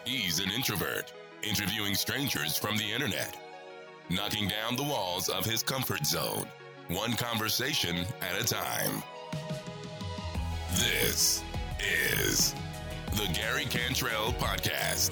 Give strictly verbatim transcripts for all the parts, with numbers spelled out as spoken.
He's an introvert, interviewing strangers from the internet, knocking down the walls of his comfort zone, one conversation at a time. This is the Gary Cantrell Podcast.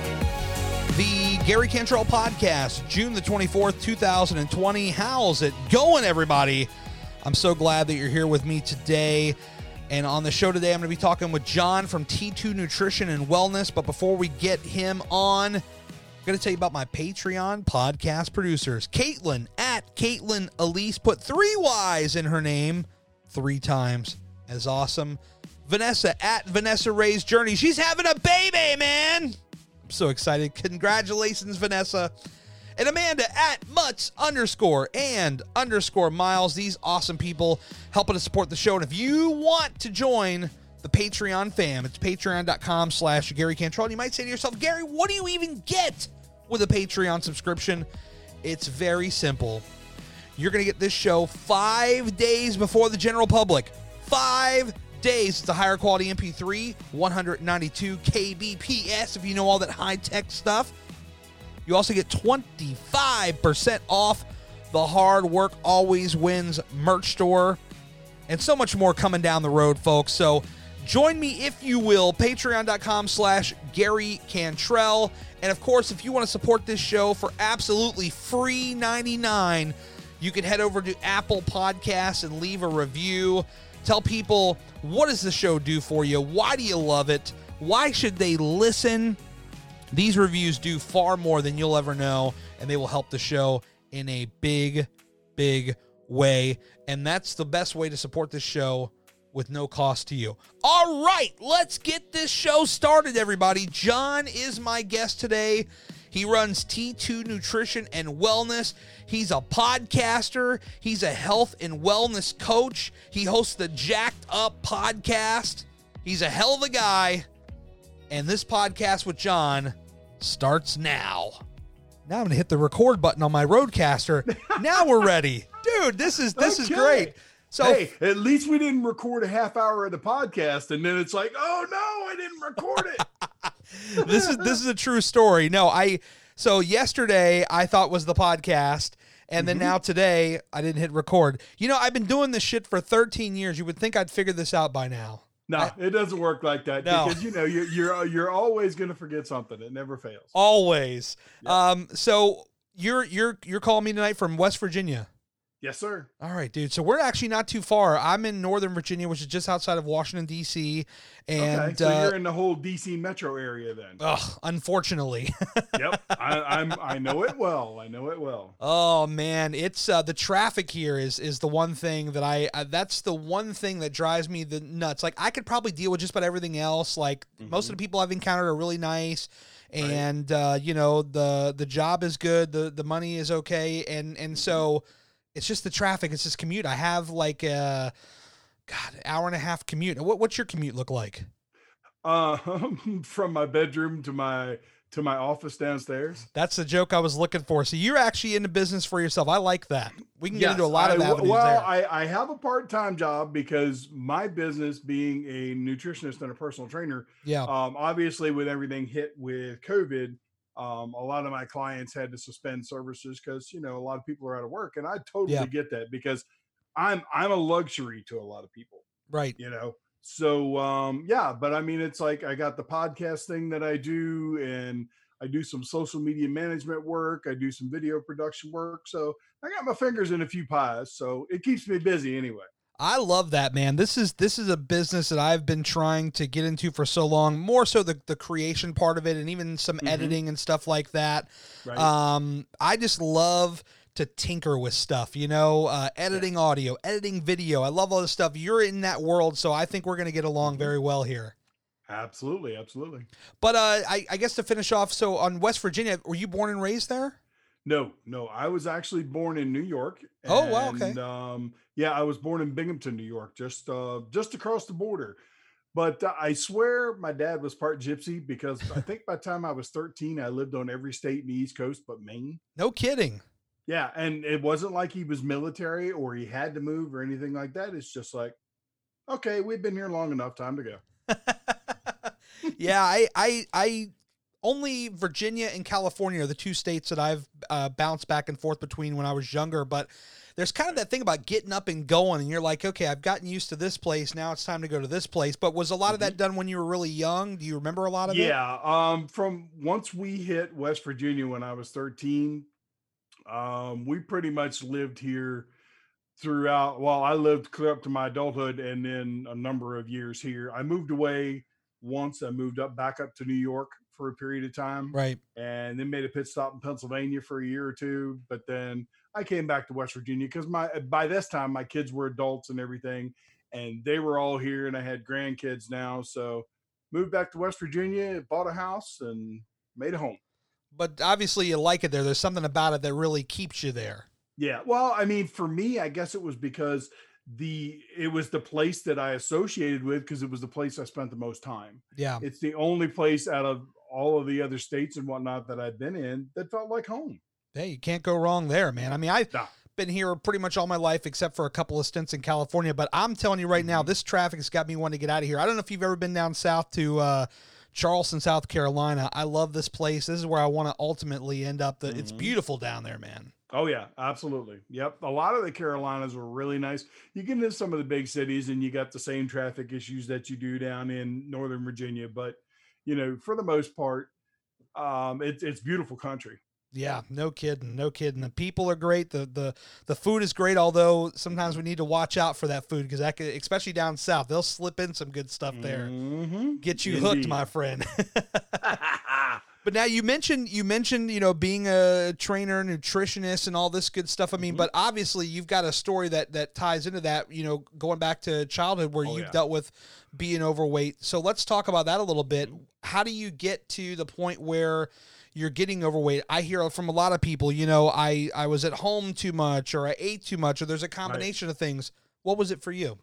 The Gary Cantrell Podcast, June the twenty-fourth, two thousand twenty. How's it going, everybody? I'm so glad that you're here with me today. And on the show today, I'm going to be talking with John from T two Nutrition and Wellness. But before we get him on, I'm going to tell you about my Patreon podcast producers. Caitlin at Caitlin Elise put three Y's in her name three times. As awesome. Vanessa at Vanessa Ray's Journey. She's having a baby, man. I'm so excited. Congratulations, Vanessa. And Amanda at Mutts underscore and underscore Miles. These awesome people helping to support the show. And if you want to join the Patreon fam, it's patreon.com slash Gary Cantrell. And you might say to yourself, Gary, what do you even get with a Patreon subscription? It's very simple. You're going to get this show five days before the general public. Five days. It's a higher quality M P three, one ninety-two K B P S if you know all that high-tech stuff. You also get twenty-five percent off the Hard Work Always Wins merch store, and so much more coming down the road, folks. So join me, if you will, patreon.com slash Gary Cantrell. And, of course, if you want to support this show for absolutely free ninety-nine, you can head over to Apple Podcasts and leave a review. Tell people, what does the show do for you? Why do you love it? Why should they listen? These reviews do far more than you'll ever know, and they will help the show in a big, big way. And that's the best way to support this show with no cost to you. All right, let's get this show started, everybody. John is my guest today. He runs T two Nutrition and Wellness. He's a podcaster. He's a health and wellness coach. He hosts the Jacked Up podcast. He's a hell of a guy. And this podcast with John starts now. Now I'm going to hit the record button on my Rodecaster. Now we're ready. Dude, this is this okay. is great. So hey, at least we didn't record a half hour of the podcast and then it's like, oh no, I didn't record it. this is this is a true story. No, I so yesterday I thought was the podcast, and then mm-hmm. now today I didn't hit record. You know, I've been doing this shit for thirteen years. You would think I'd figure this out by now. No, I, it doesn't work like that no. because, you know, you're, you're, you're always going to forget something. It never fails. Always. Yep. Um, so you're, you're, you're calling me tonight from West Virginia. Yes, sir. All right, dude. So we're actually not too far. I'm in Northern Virginia, which is just outside of Washington, D C. And okay, so uh, you're in the whole D C metro area then. Ugh, unfortunately. Yep. I, I'm, I know it well. I know it well. Oh man. It's uh, the traffic here is, is the one thing that I, uh, that's the one thing that drives me the nuts. Like I could probably deal with just about everything else. Like mm-hmm. most of the people I've encountered are really nice. And, right. uh, you know, the, the job is good. The, the money is okay. And, and mm-hmm. so it's just the traffic. It's this commute. I have like a, God, hour and a half commute. What, what's your commute look like? Uh, from my bedroom to my to my office downstairs. That's the joke I was looking for. So you're actually in the business for yourself. I like that. We can get yes, into a lot of I, avenues well, there. I, I have a part-time job because my business, being a nutritionist and a personal trainer, yeah. Um, obviously with everything hit with COVID, um, a lot of my clients had to suspend services because, you know, a lot of people are out of work, and I totally yeah. get that because I'm I'm a luxury to a lot of people, right? You know. So, um, yeah, but I mean, it's like I got the podcast thing that I do, and I do some social media management work. I do some video production work. So I got my fingers in a few pies. So it keeps me busy anyway. I love that, man. This is this is a business that I've been trying to get into for so long, more so the, the creation part of it and even some mm-hmm. editing and stuff like that. Right. Um, I just love to tinker with stuff, you know, uh, editing yeah. audio, editing video. I love all this stuff. You're in that world, so I think we're going to get along mm-hmm. very well here. Absolutely, absolutely. But uh, I, I guess to finish off, so on West Virginia, were you born and raised there? No, no. I was actually born in New York. And, oh, wow, okay. Um, yeah, I was born in Binghamton, New York, just uh, just across the border. But uh, I swear my dad was part gypsy because I think by the time I was thirteen, I lived on every state in the East Coast but Maine. No kidding. Yeah, and it wasn't like he was military or he had to move or anything like that. It's just like, okay, we've been here long enough, time to go. Yeah, I, I, I only Virginia and California are the two states that I've uh, bounced back and forth between when I was younger. But there's kind of that thing about getting up and going, and you're like, okay, I've gotten used to this place. Now it's time to go to this place. But was a lot of that done when you were really young? Do you remember a lot of it? Yeah. Um, from once we hit West Virginia when I was thirteen, um, we pretty much lived here throughout. Well, I lived clear up to my adulthood and then a number of years here. I moved away once. I moved up back up to New York for a period of time. Right. And then made a pit stop in Pennsylvania for a year or two. But then I came back to West Virginia because my by this time my kids were adults and everything, and they were all here, and I had grandkids now. So moved back to West Virginia, bought a house, and made a home. But obviously you like it there. There's something about it that really keeps you there. Yeah. Well, I mean, for me, I guess it was because the it was the place that I associated with because it was the place I spent the most time. Yeah. It's the only place out of all of the other states and whatnot that I've been in that felt like home. Hey, you can't go wrong there, man. I mean, I've Nah. been here pretty much all my life except for a couple of stints in California, but I'm telling you right now, this traffic has got me wanting to get out of here. I don't know if you've ever been down south to uh, Charleston, South Carolina. I love this place. This is where I want to ultimately end up. The, Mm-hmm. It's beautiful down there, man. Oh yeah, absolutely. Yep. A lot of the Carolinas were really nice. You get into some of the big cities and you got the same traffic issues that you do down in Northern Virginia. But, you know, for the most part, um, it's, it's beautiful country. Yeah, no kidding, no kidding. The people are great. The the the food is great. Although sometimes we need to watch out for that food because that could, especially down south, they'll slip in some good stuff there. Mm-hmm. Get you Indeed. hooked, my friend. But now you mentioned you mentioned you know being a trainer, nutritionist, and all this good stuff. I mean, Mm-hmm. but obviously you've got a story that that ties into that. You know, going back to childhood where Oh, you've yeah. dealt with being overweight. So let's talk about that a little bit. How do you get to the point where you're getting overweight? I hear from a lot of people, you know, I, I was at home too much or I ate too much or there's a combination of things. What was it for you?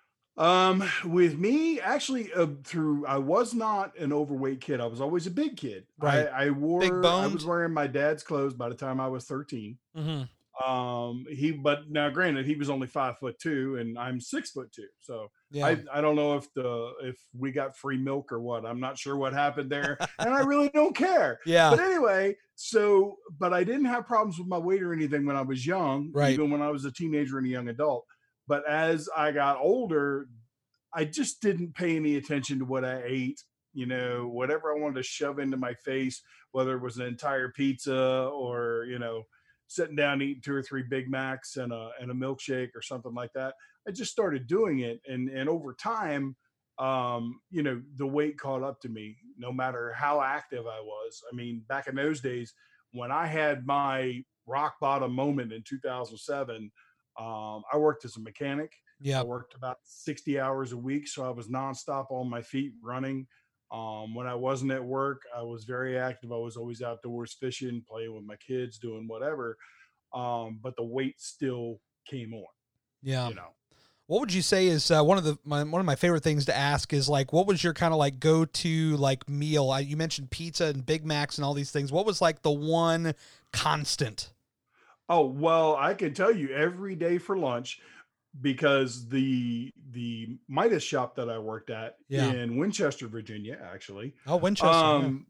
Um, with me, actually, uh, through I was not an overweight kid. I was always a big kid. Right. I, I wore. Big I boned? was wearing my dad's clothes by the time I was thirteen. Mm-hmm. Um, he, but now, granted, he was only five foot two, and I'm six foot two. So Yeah. I, I don't know if the if we got free milk or what. I'm not sure what happened there, and I really don't care. Yeah. But anyway, so but I didn't have problems with my weight or anything when I was young, Right. even when I was a teenager and a young adult. But as I got older, I just didn't pay any attention to what I ate. You know, whatever I wanted to shove into my face, whether it was an entire pizza or, you know, sitting down eating two or three Big Macs and a and a milkshake or something like that. I just started doing it. And and over time, um, you know, the weight caught up to me, no matter how active I was. I mean, back in those days, when I had my rock bottom moment in two thousand seven, um, I worked as a mechanic. Yeah. I worked about sixty hours a week, so I was nonstop on my feet running. Um, when I wasn't at work, I was very active. I was always outdoors fishing, playing with my kids, doing whatever. Um, but the weight still came on. Yeah. You know. What would you say is uh, one of the my, one of my favorite things to ask is like, what was your kind of like go to like meal? I, you mentioned pizza and Big Macs and all these things. What was like the one constant? Oh, well, I can tell you every day for lunch, because the the Midas shop that I worked at Yeah. in Winchester, Virginia, actually, Oh, Winchester. yeah. um,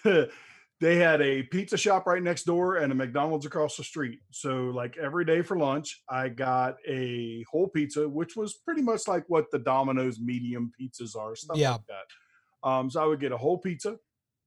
they had a pizza shop right next door and a McDonald's across the street. So like every day for lunch, I got a whole pizza, which was pretty much like what the Domino's medium pizzas are, stuff Yeah. like that. Um, so I would get a whole pizza,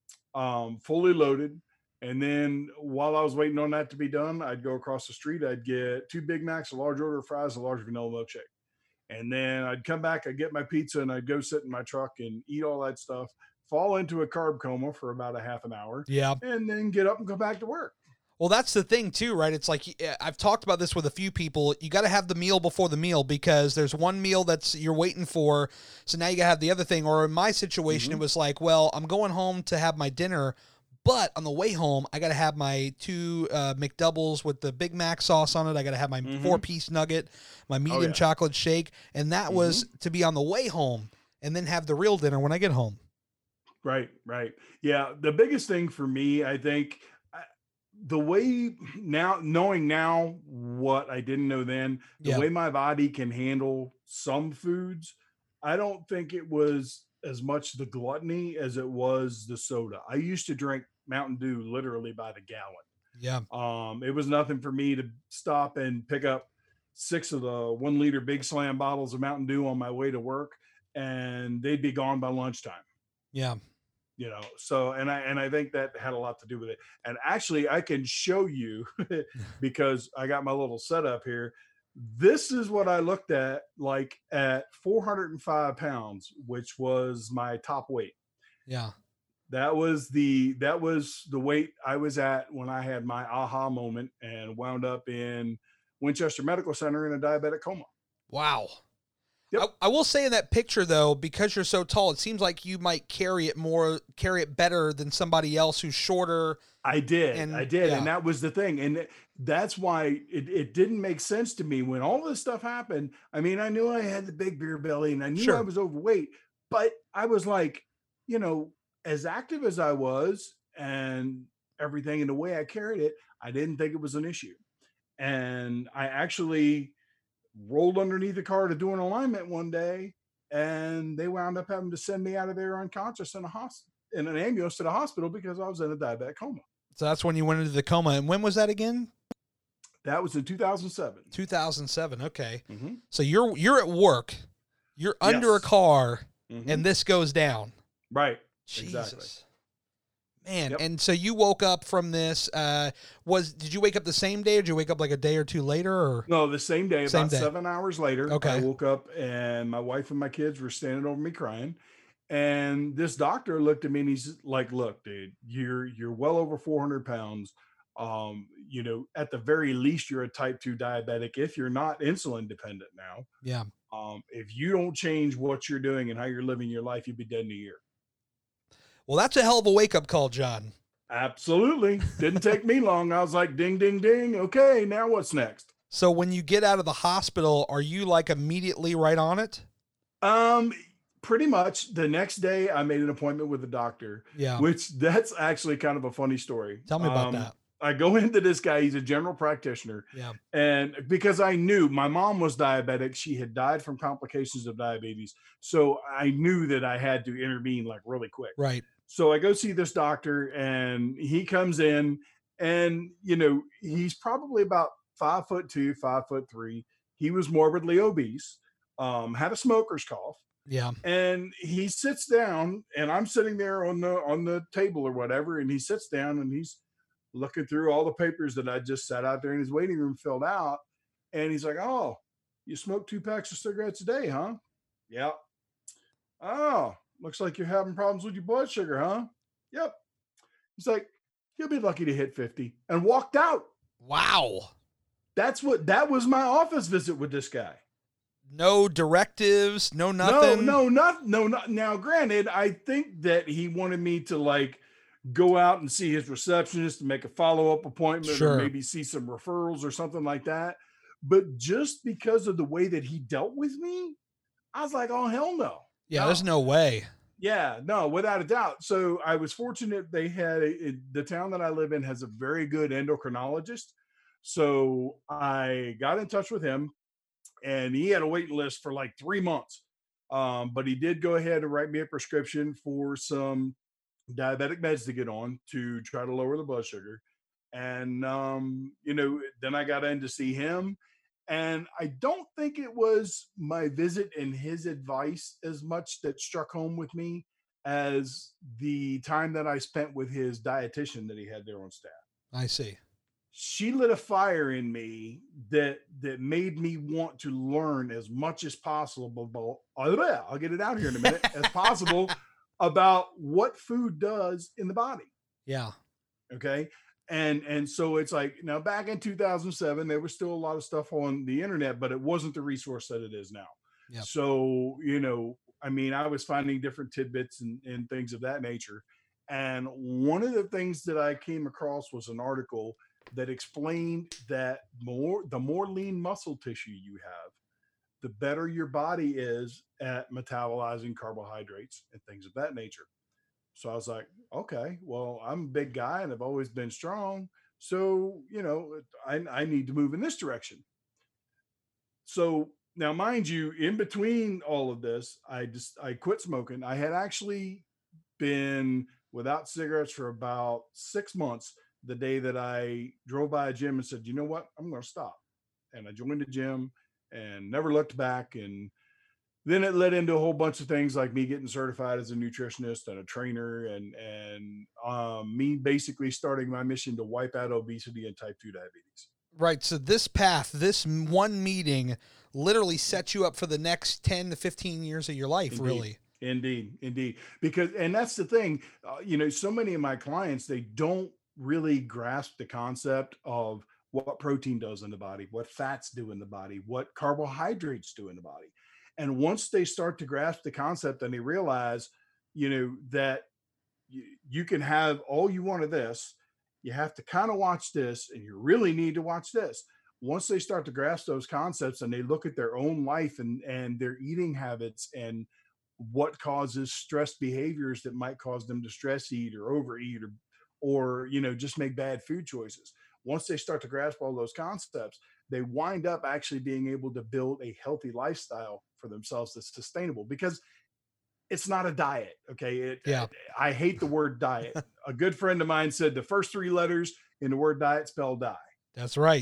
um, fully loaded. And then while I was waiting on that to be done, I'd go across the street. I'd get two Big Macs, a large order of fries, a large vanilla milkshake. And then I'd come back, I'd get my pizza, and I'd go sit in my truck and eat all that stuff, fall into a carb coma for about a half an hour, Yeah. and then get up and go back to work. Well, that's the thing too, right? It's like uh, I've talked about this with a few people. You got to have the meal before the meal because there's one meal that's you're waiting for. So now you got to have the other thing. Or in my situation, Mhm. it was like, well, I'm going home to have my dinner, but on the way home, I got to have my two uh, McDoubles with the Big Mac sauce on it. I got to have my Mhm. four piece nugget, my medium yeah. chocolate shake, and that was to be on the way home, and then have the real dinner when I get home. Right, right. Yeah, the biggest thing for me, I think, I- the way now, knowing now what I didn't know then, the Yeah. way my body can handle some foods, I don't think it was as much the gluttony as it was the soda. I used to drink Mountain Dew literally by the gallon. Yeah. Um, it was nothing for me to stop and pick up six of the one liter Big Slam bottles of Mountain Dew on my way to work, and they'd be gone by lunchtime. Yeah. You know, so and I and I think that had a lot to do with it. And actually, I can show you because I got my little setup here. This is what I looked at like at four hundred five pounds, which was my top weight. Yeah. That was the that was the weight I was at when I had my aha moment and wound up in Winchester Medical Center in a diabetic coma. Wow. Yep. I, I will say in that picture though, because you're so tall, it seems like you might carry it more, carry it better than somebody else who's shorter. I did. And, I did. yeah. And that was the thing. And that's why it, it didn't make sense to me when all this stuff happened. I mean, I knew I had the big beer belly and I knew Sure. I was overweight, but I was like, you know, as active as I was and everything and the way I carried it, I didn't think it was an issue. And I actually rolled underneath the car to do an alignment one day, and they wound up having to send me out of there unconscious in a hospital, in an ambulance to the hospital because I was in a diabetic coma. So that's when you went into the coma. And when was that again? That was in two thousand seven. two thousand seven. Okay. Mm-hmm. So you're, you're at work, you're under Yes. a car, Mm-hmm. and this goes down. Right. Jesus. Exactly. Man. Yep. And so you woke up from this, uh, was, did you wake up the same day or did you wake up like a day or two later or? No, the same day, Same about day. seven hours later, Okay. I woke up and my wife and my kids were standing over me crying. And this doctor looked at me and he's like, look, dude, you're, you're well over four hundred pounds. Um, you know, at the very least, you're a type two diabetic. If you're not insulin dependent now, Yeah. um, if you don't change what you're doing and how you're living your life, you'll be dead in a year. Well, that's a hell of a wake up call, John. Absolutely. Didn't take me long. I was like, ding, ding, ding. Okay, now what's next? So when you get out of the hospital, are you like immediately right on it? Um, pretty much the next day I made an appointment with the doctor, Yeah. which that's actually kind of a funny story. Tell me about Um, that. I go into this guy, he's a general practitioner. Yeah. And because I knew my mom was diabetic, she had died from complications of diabetes. So I knew that I had to intervene like really quick. Right. So I go see this doctor and he comes in and, you know, he's probably about five foot two, five foot three. He was morbidly obese, um, had a smoker's cough. Yeah. And he sits down and I'm sitting there on the, on the table or whatever. And he sits down and he's looking through all the papers that I just sat out there in his waiting room filled out. And he's like, oh, you smoke two packs of cigarettes a day, huh? Yeah. Oh, looks like you're having problems with your blood sugar, huh? Yep. He's like, you'll be lucky to hit fifty, and walked out. Wow. That's what, that was my office visit with this guy. No directives, no nothing. No, no, not, no, not. Now, granted, I think that he wanted me to like go out and see his receptionist to make a follow-up appointment Sure. or maybe see some referrals or something like that. But just because of the way that he dealt with me, I was like, oh, hell no. Yeah, No. there's no way. Yeah, no, without a doubt. So I was fortunate they had a, the town that I live in has a very good endocrinologist. So I got in touch with him and he had a waiting list for like three months. Um, but he did go ahead and write me a prescription for some diabetic meds to get on to try to lower the blood sugar. And, um, you know, then I got in to see him. And I don't think it was my visit and his advice as much that struck home with me as the time that I spent with his dietitian that he had there on staff. I see. She lit a fire in me that that made me want to learn as much as possible. I'll get it out here in a minute, as possible about what food does in the body. Yeah. Okay. And and so it's like, now back in two thousand seven, there was still a lot of stuff on the internet, but it wasn't the resource that it is now. Yep. So, you know, I mean, I was finding different tidbits and, and things of that nature. And one of the things that I came across was an article that explained that more the more lean muscle tissue you have, the better your body is at metabolizing carbohydrates and things of that nature. So I was like, okay, well, I'm a big guy and I've always been strong. So, you know, I, I need to move in this direction. So now, mind you, in between all of this, I just I quit smoking. I had actually been without cigarettes for about six months. The day that I drove by a gym and said, "You know what? I'm going to stop," and I joined the gym and never looked back. And then it led into a whole bunch of things like me getting certified as a nutritionist and a trainer, and and um, me basically starting my mission to wipe out obesity and type two diabetes. Right. So this path, this one meeting literally sets you up for the next ten to fifteen years of your life. Indeed. Really. Indeed. Indeed. Because, and that's the thing, uh, you know, so many of my clients, they don't really grasp the concept of what protein does in the body, what fats do in the body, what carbohydrates do in the body. And once they start to grasp the concept and they realize, you know, that you, you can have all you want of this, you have to kind of watch this, and you really need to watch this. Once they start to grasp those concepts and they look at their own life and, and their eating habits and what causes stress behaviors that might cause them to stress eat or overeat or, or, you know, just make bad food choices. Once they start to grasp all those concepts, they wind up actually being able to build a healthy lifestyle for themselves that's sustainable, because it's not a diet. Okay. It, Yeah. I hate the word diet. A good friend of mine said the first three letters in the word diet spell die. That's right.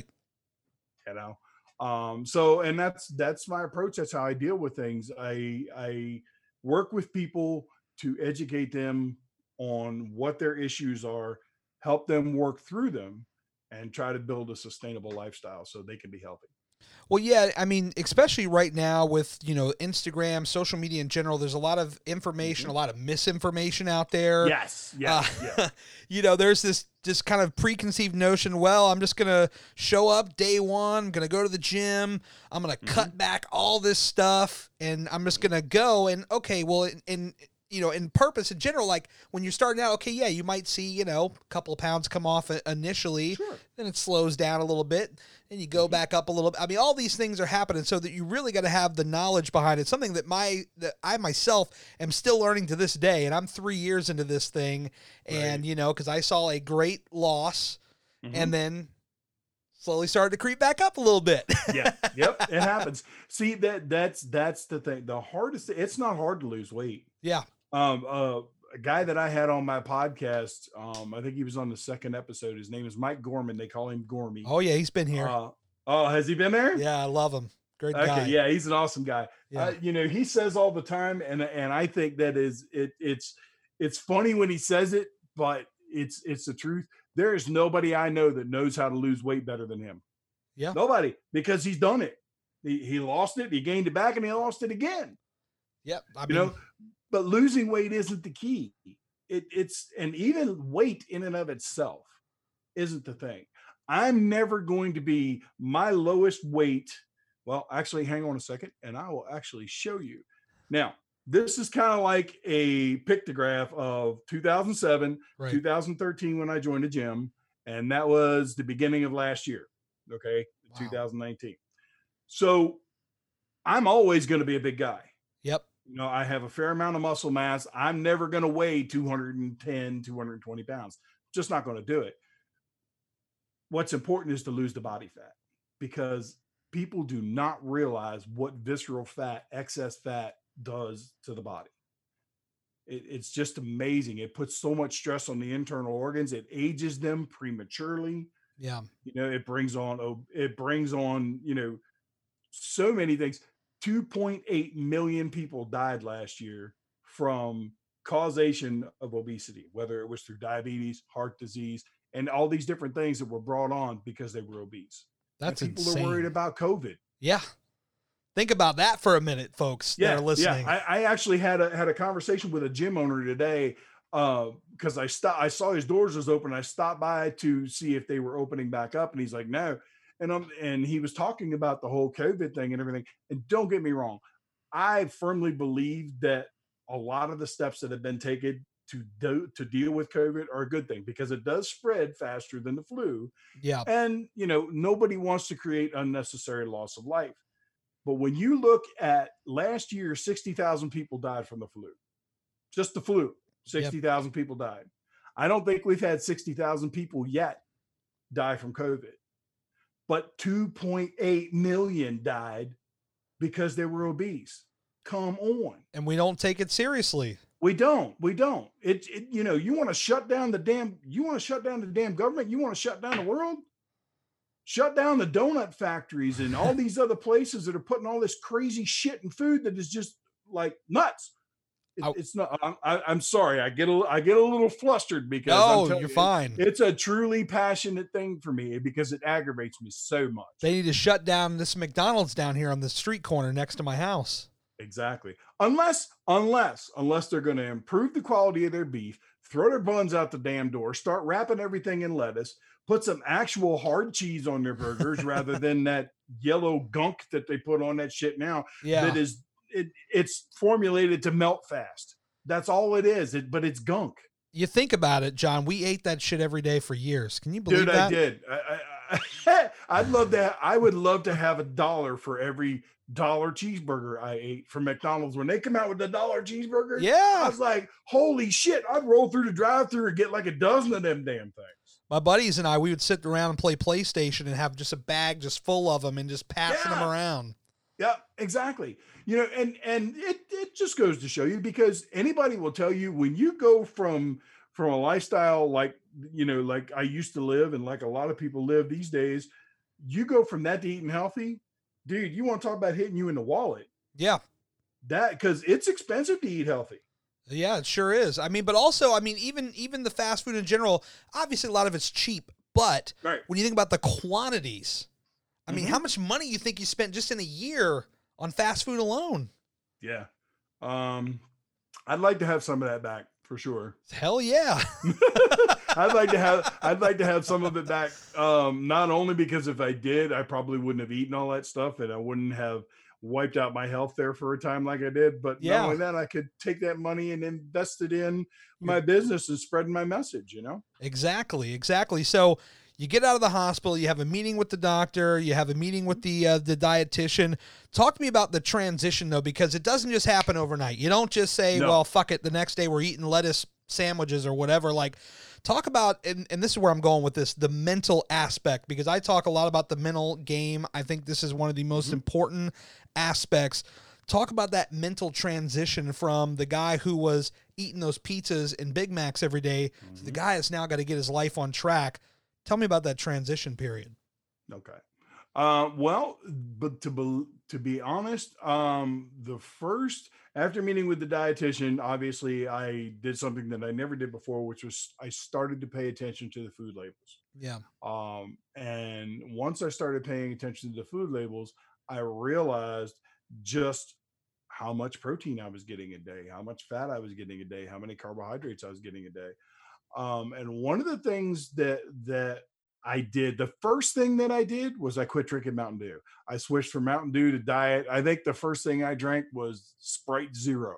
You know? Um, so, and that's, that's my approach. That's how I deal with things. I, I work with people to educate them on what their issues are, help them work through them, and try to build a sustainable lifestyle so they can be healthy. Well, yeah, I mean, especially right now with, you know, Instagram, social media in general, there's a lot of information, mm-hmm. a lot of misinformation out there. Yes, yes, uh, yes. You know, there's this just kind of preconceived notion, well, I'm just going to show up day one, I'm going to go to the gym, I'm going to mm-hmm. cut back all this stuff, and I'm just going to go. And, okay, well, in, in you know, in purpose in general, like when you're starting out, okay, yeah, you might see, you know, a couple of pounds come off initially, sure. Then it slows down a little bit, and you go back up a little bit. I mean, all these things are happening so that you really got to have the knowledge behind it. Something that my, that I myself am still learning to this day, and I'm three years into this thing, and, right. you know, because I saw a great loss, mm-hmm. and then slowly started to creep back up a little bit. Yeah. Yep. It happens. See, that that's, that's the thing. The hardest, it's not hard to lose weight. Yeah. Um, uh, a guy that I had on my podcast, um, I think he was on the second episode. His name is Mike Gorman. They call him Gormy. Oh yeah. He's been here. Uh, oh, has he been there? Yeah. I love him. Great okay, guy. Yeah. He's an awesome guy. Yeah. Uh, you know, he says all the time, and, and I think that is, it, it's, it's funny when he says it, but it's, it's the truth. There is nobody I know that knows how to lose weight better than him. Yeah. Nobody, because he's done it. He, he lost it, he gained it back, and he lost it again. Yep. I mean, you know, but losing weight isn't the key. It, it's, and even weight in and of itself isn't the thing. I'm never going to be my lowest weight. Well, actually, hang on a second, and I will actually show you. Now, this is kind of like a pictograph of two thousand seven, right. two thousand thirteen when I joined the gym, and that was the beginning of last year. Okay, wow. two thousand nineteen. So I'm always going to be a big guy. Yep. You know, I have a fair amount of muscle mass. I'm never going to weigh two hundred ten, two hundred twenty pounds. Just not going to do it. What's important is to lose the body fat, because people do not realize what visceral fat, excess fat does to the body. It, it's just amazing. It puts so much stress on the internal organs. It ages them prematurely. Yeah. You know, it brings on, it brings on, you know, so many things. two point eight million people died last year from causation of obesity, whether it was through diabetes, heart disease, and all these different things that were brought on because they were obese. That's and people insane. are worried about COVID. Yeah. Think about that for a minute, folks yeah, that are listening. Yeah. I, I actually had a, had a conversation with a gym owner today uh, because I stopped, I saw his doors was open. I stopped by to see if they were opening back up, and he's like, no. And um, and he was talking about the whole COVID thing and everything. And don't get me wrong, I firmly believe that a lot of the steps that have been taken to do to deal with COVID are a good thing, because it does spread faster than the flu. Yeah. And you know, nobody wants to create unnecessary loss of life. But when you look at last year, sixty thousand people died from the flu. Just the flu, sixty thousand yep. people died. I don't think we've had sixty thousand people yet die from COVID. But two point eight million died because they were obese. Come on. And we don't take it seriously. We don't. We don't. It, it you know, you want to shut down the damn, you want to shut down the damn government? You want to shut down the world? Shut down the donut factories and all these other places that are putting all this crazy shit in food that is just like nuts. It, I, it's not. I'm, I, I'm sorry. I get a. I get a little flustered because. No, I'm tell- you're fine. It, it's a truly passionate thing for me because it aggravates me so much. They need to shut down this McDonald's down here on the street corner next to my house. Exactly. Unless, unless, unless they're going to improve the quality of their beef, throw their buns out the damn door, start wrapping everything in lettuce, put some actual hard cheese on their burgers rather than that yellow gunk that they put on that shit now. Yeah. That is. It, it's formulated to melt fast. That's all it is. It, but it's gunk. You think about it, John. We ate that shit every day for years. Can you believe Dude, that? I did. I, I, I'd love to. I would love to have a dollar for every dollar cheeseburger I ate from McDonald's when they come out with the dollar cheeseburger. Yeah, I was like, holy shit! I'd roll through the drive-through and get like a dozen of them damn things. My buddies and I, we would sit around and play PlayStation and have just a bag just full of them and just passing Yeah. them around. Yeah, exactly. You know, and and it it just goes to show you, because anybody will tell you when you go from from a lifestyle like, you know, like I used to live and like a lot of people live these days, you go from that to eating healthy, dude, you want to talk about hitting you in the wallet. Yeah. That, because it's expensive to eat healthy. Yeah, it sure is. I mean, but also, I mean, even even the fast food in general, obviously a lot of it's cheap, but Right. when you think about the quantities, I mean, Mhm. how much money you think you spent just in a year on fast food alone? Yeah. Um, I'd like to have some of that back for sure. Hell yeah. I'd like to have I'd like to have some of it back. Um, not only because if I did, I probably wouldn't have eaten all that stuff and I wouldn't have wiped out my health there for a time like I did, but Yeah. not only that, I could take that money and invest it in my business and spreading my message, you know? Exactly, exactly. So you get out of the hospital, you have a meeting with the doctor, you have a meeting with the uh, the dietitian. Talk to me about the transition, though, because it doesn't just happen overnight. You don't just say, No. well, fuck it, the next day we're eating lettuce sandwiches or whatever. Like, talk about, and, and this is where I'm going with this, the mental aspect, because I talk a lot about the mental game. I think this is one of the most Mhm. important aspects. Talk about that mental transition from the guy who was eating those pizzas and Big Macs every day to the guy that's now got to get his life on track. Tell me about that transition period. Okay. Uh, well, but to be, to be honest, um, the first, after meeting with the dietitian, obviously I did something that I never did before, which was I started to pay attention to the food labels. Yeah. Um, and once I started paying attention to the food labels, I realized just how much protein I was getting a day, how much fat I was getting a day, how many carbohydrates I was getting a day. Um, and one of the things that that I did, the first thing that I did was I quit drinking Mountain Dew. I switched from Mountain Dew to diet. I think the first thing I drank was Sprite Zero.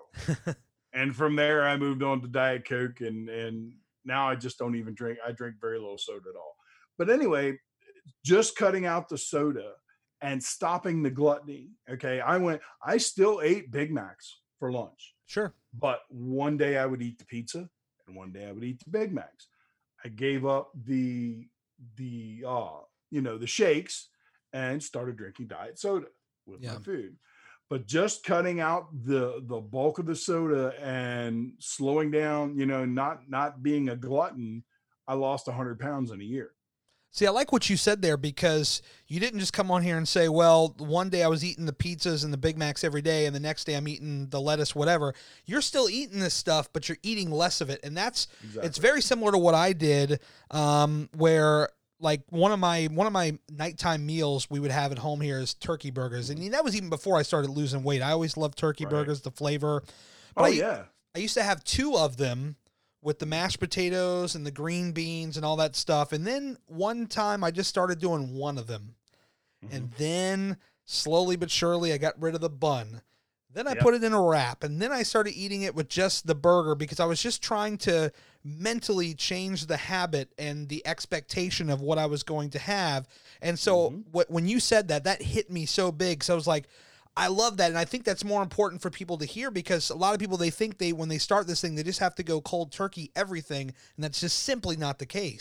And from there I moved on to Diet Coke, and and now I just don't even drink. I drink very little soda at all. But anyway, just cutting out the soda and stopping the gluttony. Okay. I went, I still ate Big Macs for lunch, Sure. but one day I would eat the pizza and one day I would eat the Big Macs. I gave up the, the, uh, you know, the shakes and started drinking diet soda with Yeah. my food. But just cutting out the, the bulk of the soda and slowing down, you know, not, not being a glutton, I lost a hundred pounds in a year. See, I like what you said there, because you didn't just come on here and say, well, one day I was eating the pizzas and the Big Macs every day, and the next day I'm eating the lettuce, whatever. You're still eating this stuff, but you're eating less of it. And that's, Exactly. it's very similar to what I did, um, where like one of my, one of my nighttime meals we would have at home here is turkey burgers. And that was even before I started losing weight. I always loved turkey Right. burgers, the flavor. But Oh I, yeah. I used to have two of them with the mashed potatoes and the green beans and all that stuff. And then one time I just started doing one of them. Mhm. And then slowly but surely I got rid of the bun. Then I Yep. put it in a wrap. And then I started eating it with just the burger, because I was just trying to mentally change the habit and the expectation of what I was going to have. And so Mhm. what, when you said that, that hit me so big. So I was like, I love that. And I think that's more important for people to hear, because a lot of people, they think they, when they start this thing, they just have to go cold turkey everything. And that's just simply not the case.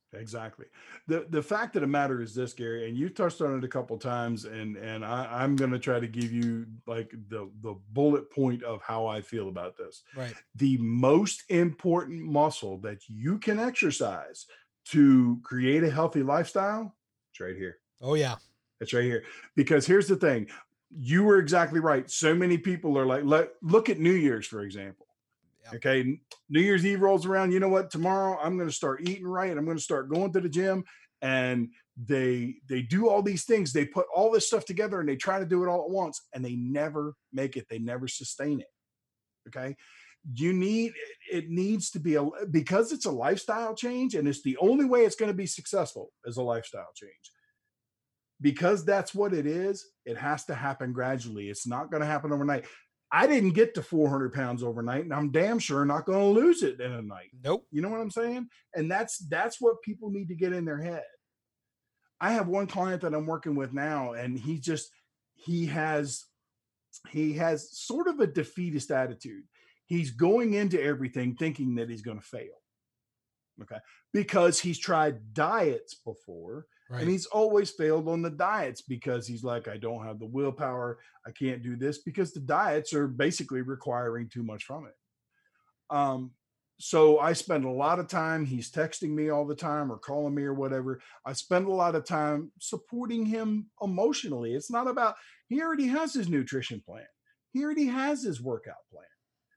Exactly. The the fact of the matter is this, Gary, and you touched on it a couple times, and and I, I'm going to try to give you like the the bullet point of how I feel about this. Right. The most important muscle that you can exercise to create a healthy lifestyle, it's right here. Oh yeah. It's right here. Because here's the thing. You were exactly right. So many people are like, let, look at New Year's, for example. Okay. New Year's Eve rolls around. You know what? Tomorrow I'm going to start eating right. I'm going to start going to the gym. And they they do all these things. They put all this stuff together and they try to do it all at once, and they never make it. They never sustain it. Okay. You need it needs to be a because it's a lifestyle change, and it's the only way it's going to be successful is a lifestyle change. Because that's what it is. It has to happen gradually. It's not going to happen overnight. I didn't get to four hundred pounds overnight, and I'm damn sure not going to lose it in a night. Nope. You know what I'm saying? And that's that's what people need to get in their head. I have one client that I'm working with now, and he just he has he has sort of a defeatist attitude. He's going into everything thinking that he's going to fail. Okay, because he's tried diets before. Right. And he's always failed on the diets because he's like, I don't have the willpower. I can't do this because the diets are basically requiring too much from it. Um, so I spend a lot of time, he's texting me all the time or calling me or whatever. I spend a lot of time supporting him emotionally. It's not about, he already has his nutrition plan. He already has his workout plan.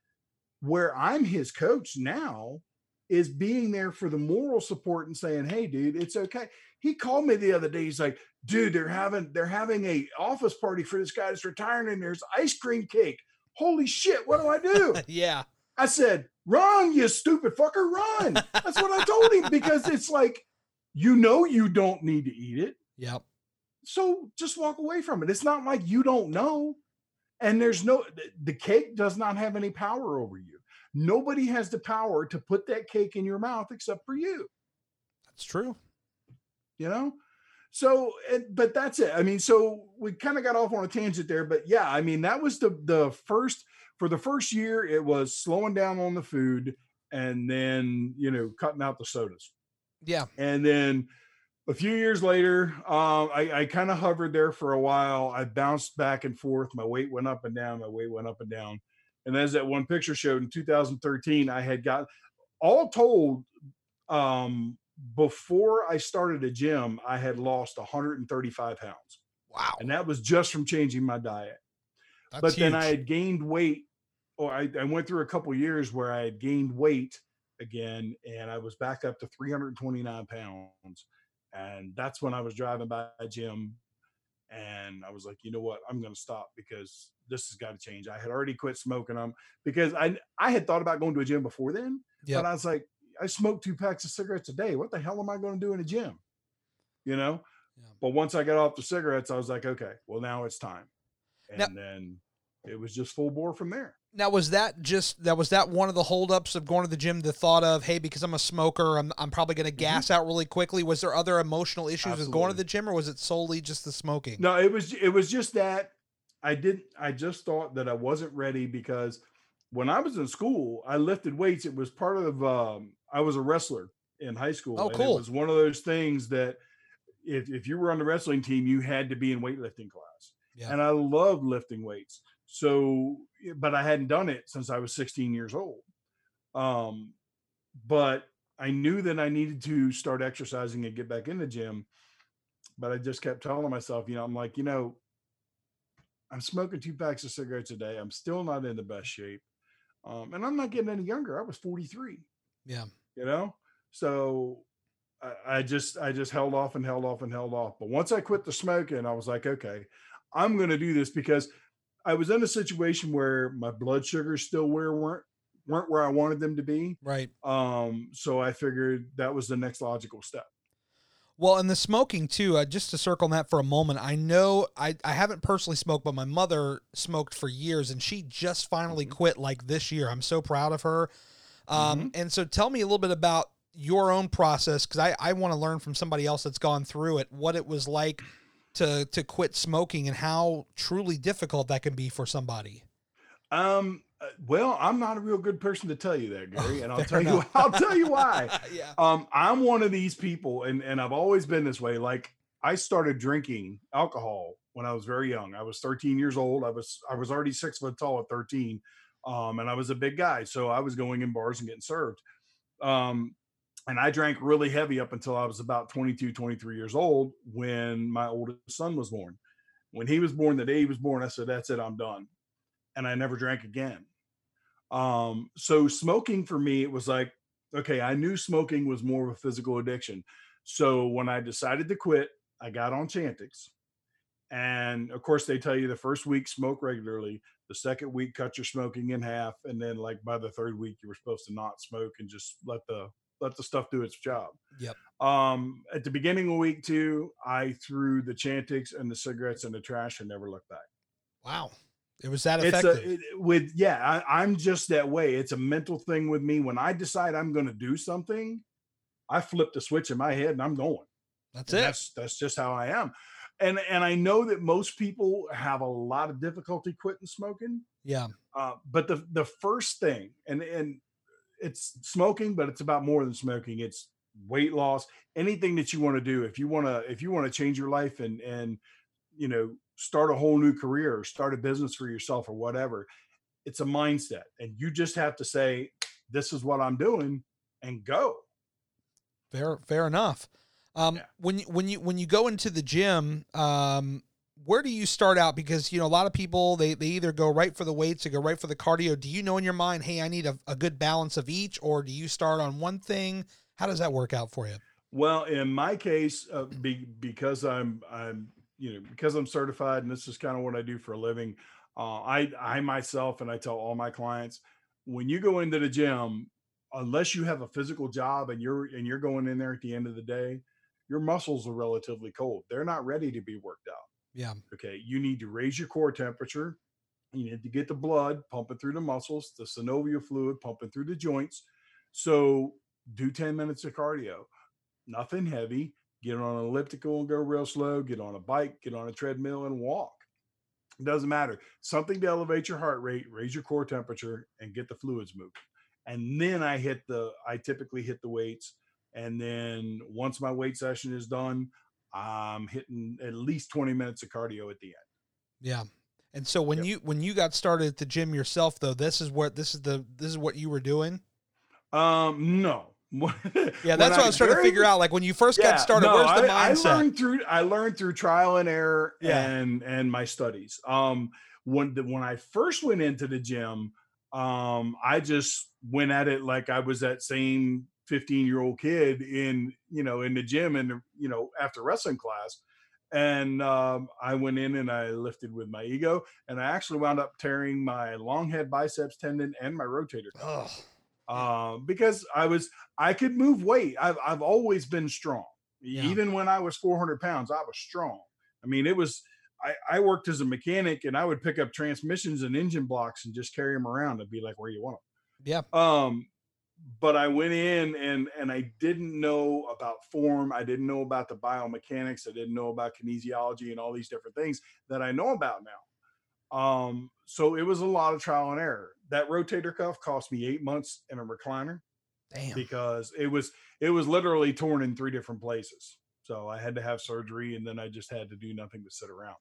Where I'm his coach now is being there for the moral support and saying, hey, dude, it's okay. He called me the other day. He's like, dude, they're having they're having a office party for this guy that's retiring, and there's ice cream cake. Holy shit, what do I do? Yeah. I said, run, you stupid fucker, run. That's what I told him, because it's like, you know you don't need to eat it. Yep. So just walk away from it. It's not like you don't know. And there's no, the cake does not have any power over you. Nobody has the power to put that cake in your mouth except for you. That's true. You know? So, but that's it. I mean, so we kind of got off on a tangent there, but yeah, I mean, that was the, the first, for the first year, it was slowing down on the food and then, you know, cutting out the sodas. Yeah. And then a few years later, um, I, I kind of hovered there for a while. I bounced back and forth. My weight went up and down. My weight went up and down. And as that one picture showed, in two thousand thirteen, I had got, all told, um, before I started a gym, I had lost one hundred thirty-five pounds. Wow. And that was just from changing my diet. That's but huge. then I had gained weight, or I, I went through a couple of years where I had gained weight again, and I was back up to three hundred twenty-nine pounds. And that's when I was driving by a gym, and I was like, you know what, I'm going to stop because this has got to change. I had already quit smoking them because I, I had thought about going to a gym before then, yep. But I was like, I smoke two packs of cigarettes a day. What the hell am I going to do in a gym? You know? Yeah. But once I got off the cigarettes, I was like, okay, well, now it's time. And now, then it was just full bore from there. Now, was that just, that was that one of the holdups of going to the gym, the thought of, hey, because I'm a smoker, I'm I'm probably going to gas mm-hmm. out really quickly. Was there other emotional issues Absolutely. with going to the gym, or was it solely just the smoking? No, it was, it was just that I didn't, I just thought that I wasn't ready, because when I was in school, I lifted weights. It was part of, um, I was a wrestler in high school. Oh, and cool. It was one of those things that if, if you were on the wrestling team, you had to be in weightlifting class. Yeah. And I loved lifting weights. So, but I hadn't done it since I was sixteen years old. Um, but I knew that I needed to start exercising and get back in the gym. But I just kept telling myself, you know, I'm like, you know, I'm smoking two packs of cigarettes a day. I'm still not in the best shape. Um, and I'm not getting any younger. I was forty-three. Yeah. You know, so I, I just, I just held off and held off and held off. But once I quit the smoking, I was like, okay, I'm going to do this, because I was in a situation where my blood sugars still where weren't, weren't where I wanted them to be. Right. Um, so I figured that was the next logical step. Well, and the smoking too, uh, just to circle on that for a moment, I know I, I haven't personally smoked, but my mother smoked for years, and she just finally mm-hmm. quit like this year. I'm so proud of her. Um, mm-hmm. And so tell me a little bit about your own process, because I, I want to learn from somebody else that's gone through it, what it was like to to quit smoking and how truly difficult that can be for somebody. Um, Uh, well, I'm not a real good person to tell you that, Gary, Oh, and I'll fair tell you. enough. I'll tell you why. Yeah. Um, I'm one of these people, and and I've always been this way. Like I started drinking alcohol when I was very young. I was thirteen years old. I was I was already six foot tall at thirteen, um, and I was a big guy, so I was going in bars and getting served. Um, and I drank really heavy up until I was about twenty-two, twenty-three years old when my oldest son was born. When he was born, the day he was born, I said, "That's it, I'm done," and I never drank again. Um, so smoking for me, it was like, okay, I knew smoking was more of a physical addiction. So when I decided to quit, I got on Chantix. And of course, they tell you the first week, smoke regularly. The second week, cut your smoking in half. And then like by the third week, you were supposed to not smoke and just let the let the stuff do its job. Yep. Um, at the beginning of week two, I threw the Chantix and the cigarettes in the trash and never looked back. Wow. It was that It's effective. a it, with yeah, I, I'm just that way. It's a mental thing with me. When I decide I'm going to do something, I flip the switch in my head and I'm going. That's And it. That's that's just how I am. And and I know that most people have a lot of difficulty quitting smoking. Yeah. Uh, but the the first thing, and and it's smoking, but it's about more than smoking. It's weight loss. Anything that you want to do, if you want to if you want to change your life and and you know start a whole new career or start a business for yourself or whatever, it's a mindset, and you just have to say, "This is what I'm doing," and go. Fair, fair enough. Um, Yeah. when you, when you, when you go into the gym, um, where do you start out? Because, you know, a lot of people, they, they either go right for the weights or go right for the cardio. Do you know in your mind, hey, I need a, a good balance of each, or do you start on one thing? How does that work out for you? Well, in my case, uh, be, because I'm I'm you know because I'm certified, and this is kind of what I do for a living. Uh, I I myself, and I tell all my clients, when you go into the gym, unless you have a physical job and you're and you're going in there at the end of the day, your muscles are relatively cold. They're not ready to be worked out. Yeah. Okay, you need to raise your core temperature. You need to get the blood pumping through the muscles, the synovial fluid pumping through the joints. So do ten minutes of cardio. Nothing heavy. Get on an elliptical and go real slow. Get on a bike, get on a treadmill and walk. It doesn't matter. Something to elevate your heart rate, raise your core temperature, and get the fluids moving. And then I hit the, I typically hit the weights. And then once my weight session is done, I'm hitting at least twenty minutes of cardio at the end. Yeah. And so when yep. you, when you got started at the gym yourself though, this is what, this is the, this is what you were doing? Um, no. Yeah, that's what I was trying to figure out. Like when you first yeah, got started, no, where's the I, mindset? I learned through I learned through trial and error yeah. and and my studies. Um, when the, when I first went into the gym, um, I just went at it like I was that same fifteen year old kid in you know in the gym and you know after wrestling class, and um, I went in and I lifted with my ego, and I actually wound up tearing my long head biceps tendon and my rotator cuff. Oh. Um, because I was, I could move weight. I've, I've always been strong. Yeah. Even when I was four hundred pounds, I was strong. I mean, it was, I, I worked as a mechanic and I would pick up transmissions and engine blocks and just carry them around and be like, where you want Yeah. them. Um, but I went in and, and I didn't know about form. I didn't know about the biomechanics. I didn't know about kinesiology and all these different things that I know about now. Um, so it was a lot of trial and error. That rotator cuff cost me eight months in a recliner. Damn. Because it was, it was literally torn in three different places. So I had to have surgery and then I just had to do nothing but sit around.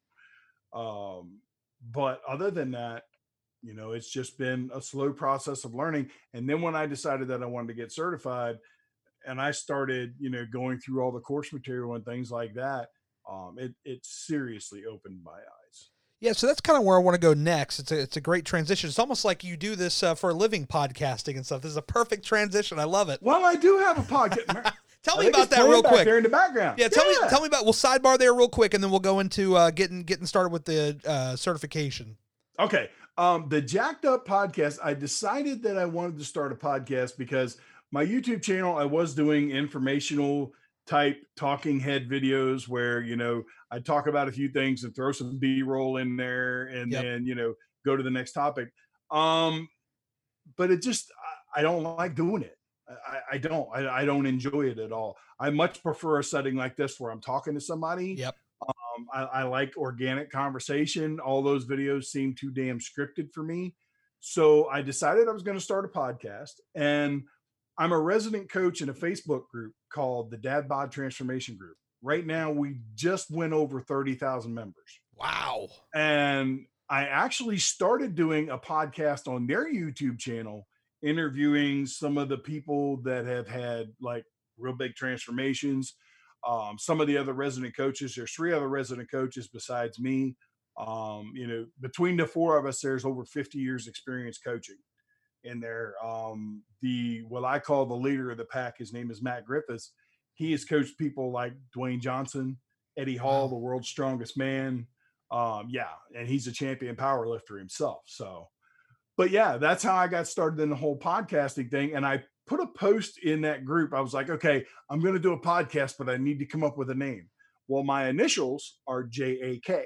Um, but other than that, you know, it's just been a slow process of learning. And then when I decided that I wanted to get certified and I started, you know, going through all the course material and things like that, um, it, it seriously opened my eyes. Yeah, so that's kind of where I want to go next. It's a it's a great transition. It's almost like you do this uh, for a living, podcasting and stuff. This is a perfect transition. I love it. Well, I do have a podcast. Tell me about that real quick. There in the background. Yeah, tell yeah. me tell me about. We'll sidebar there real quick, and then we'll go into uh, getting getting started with the uh, certification. Okay, um, the Jacked Up podcast. I decided that I wanted to start a podcast because my YouTube channel, I was doing informational type talking head videos where, you know, I talk about a few things and throw some B-roll in there and yep. then, you know, go to the next topic. Um, but it just, I, I don't like doing it. I, I don't, I, I don't enjoy it at all. I much prefer a setting like this where I'm talking to somebody. Yep. Um, I, I like organic conversation. All those videos seem too damn scripted for me. So I decided I was going to start a podcast, and I'm a resident coach in a Facebook group called the Dad Bod Transformation Group. Right now, we just went over thirty thousand members. Wow. And I actually started doing a podcast on their YouTube channel, interviewing some of the people that have had like real big transformations. Um, some of the other resident coaches, there's three other resident coaches besides me. Um, you know, between the four of us, there's over fifty years experience coaching in there. Um, the, what I call the leader of the pack, his name is Matt Griffiths. He has coached people like Dwayne Johnson, Eddie Hall, the world's strongest man. Um, yeah. And he's a champion power lifter himself. So, but yeah, that's how I got started in the whole podcasting thing. And I put a post in that group. I was like, okay, I'm going to do a podcast, but I need to come up with a name. Well, my initials are J A K.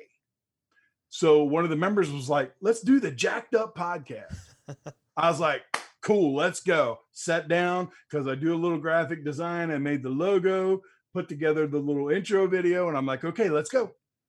So one of the members was like, let's do the Jacked Up Podcast. I was like, cool, let's go. Sat down because I do a little graphic design. I made the logo, put together the little intro video, and I'm like, okay, let's go.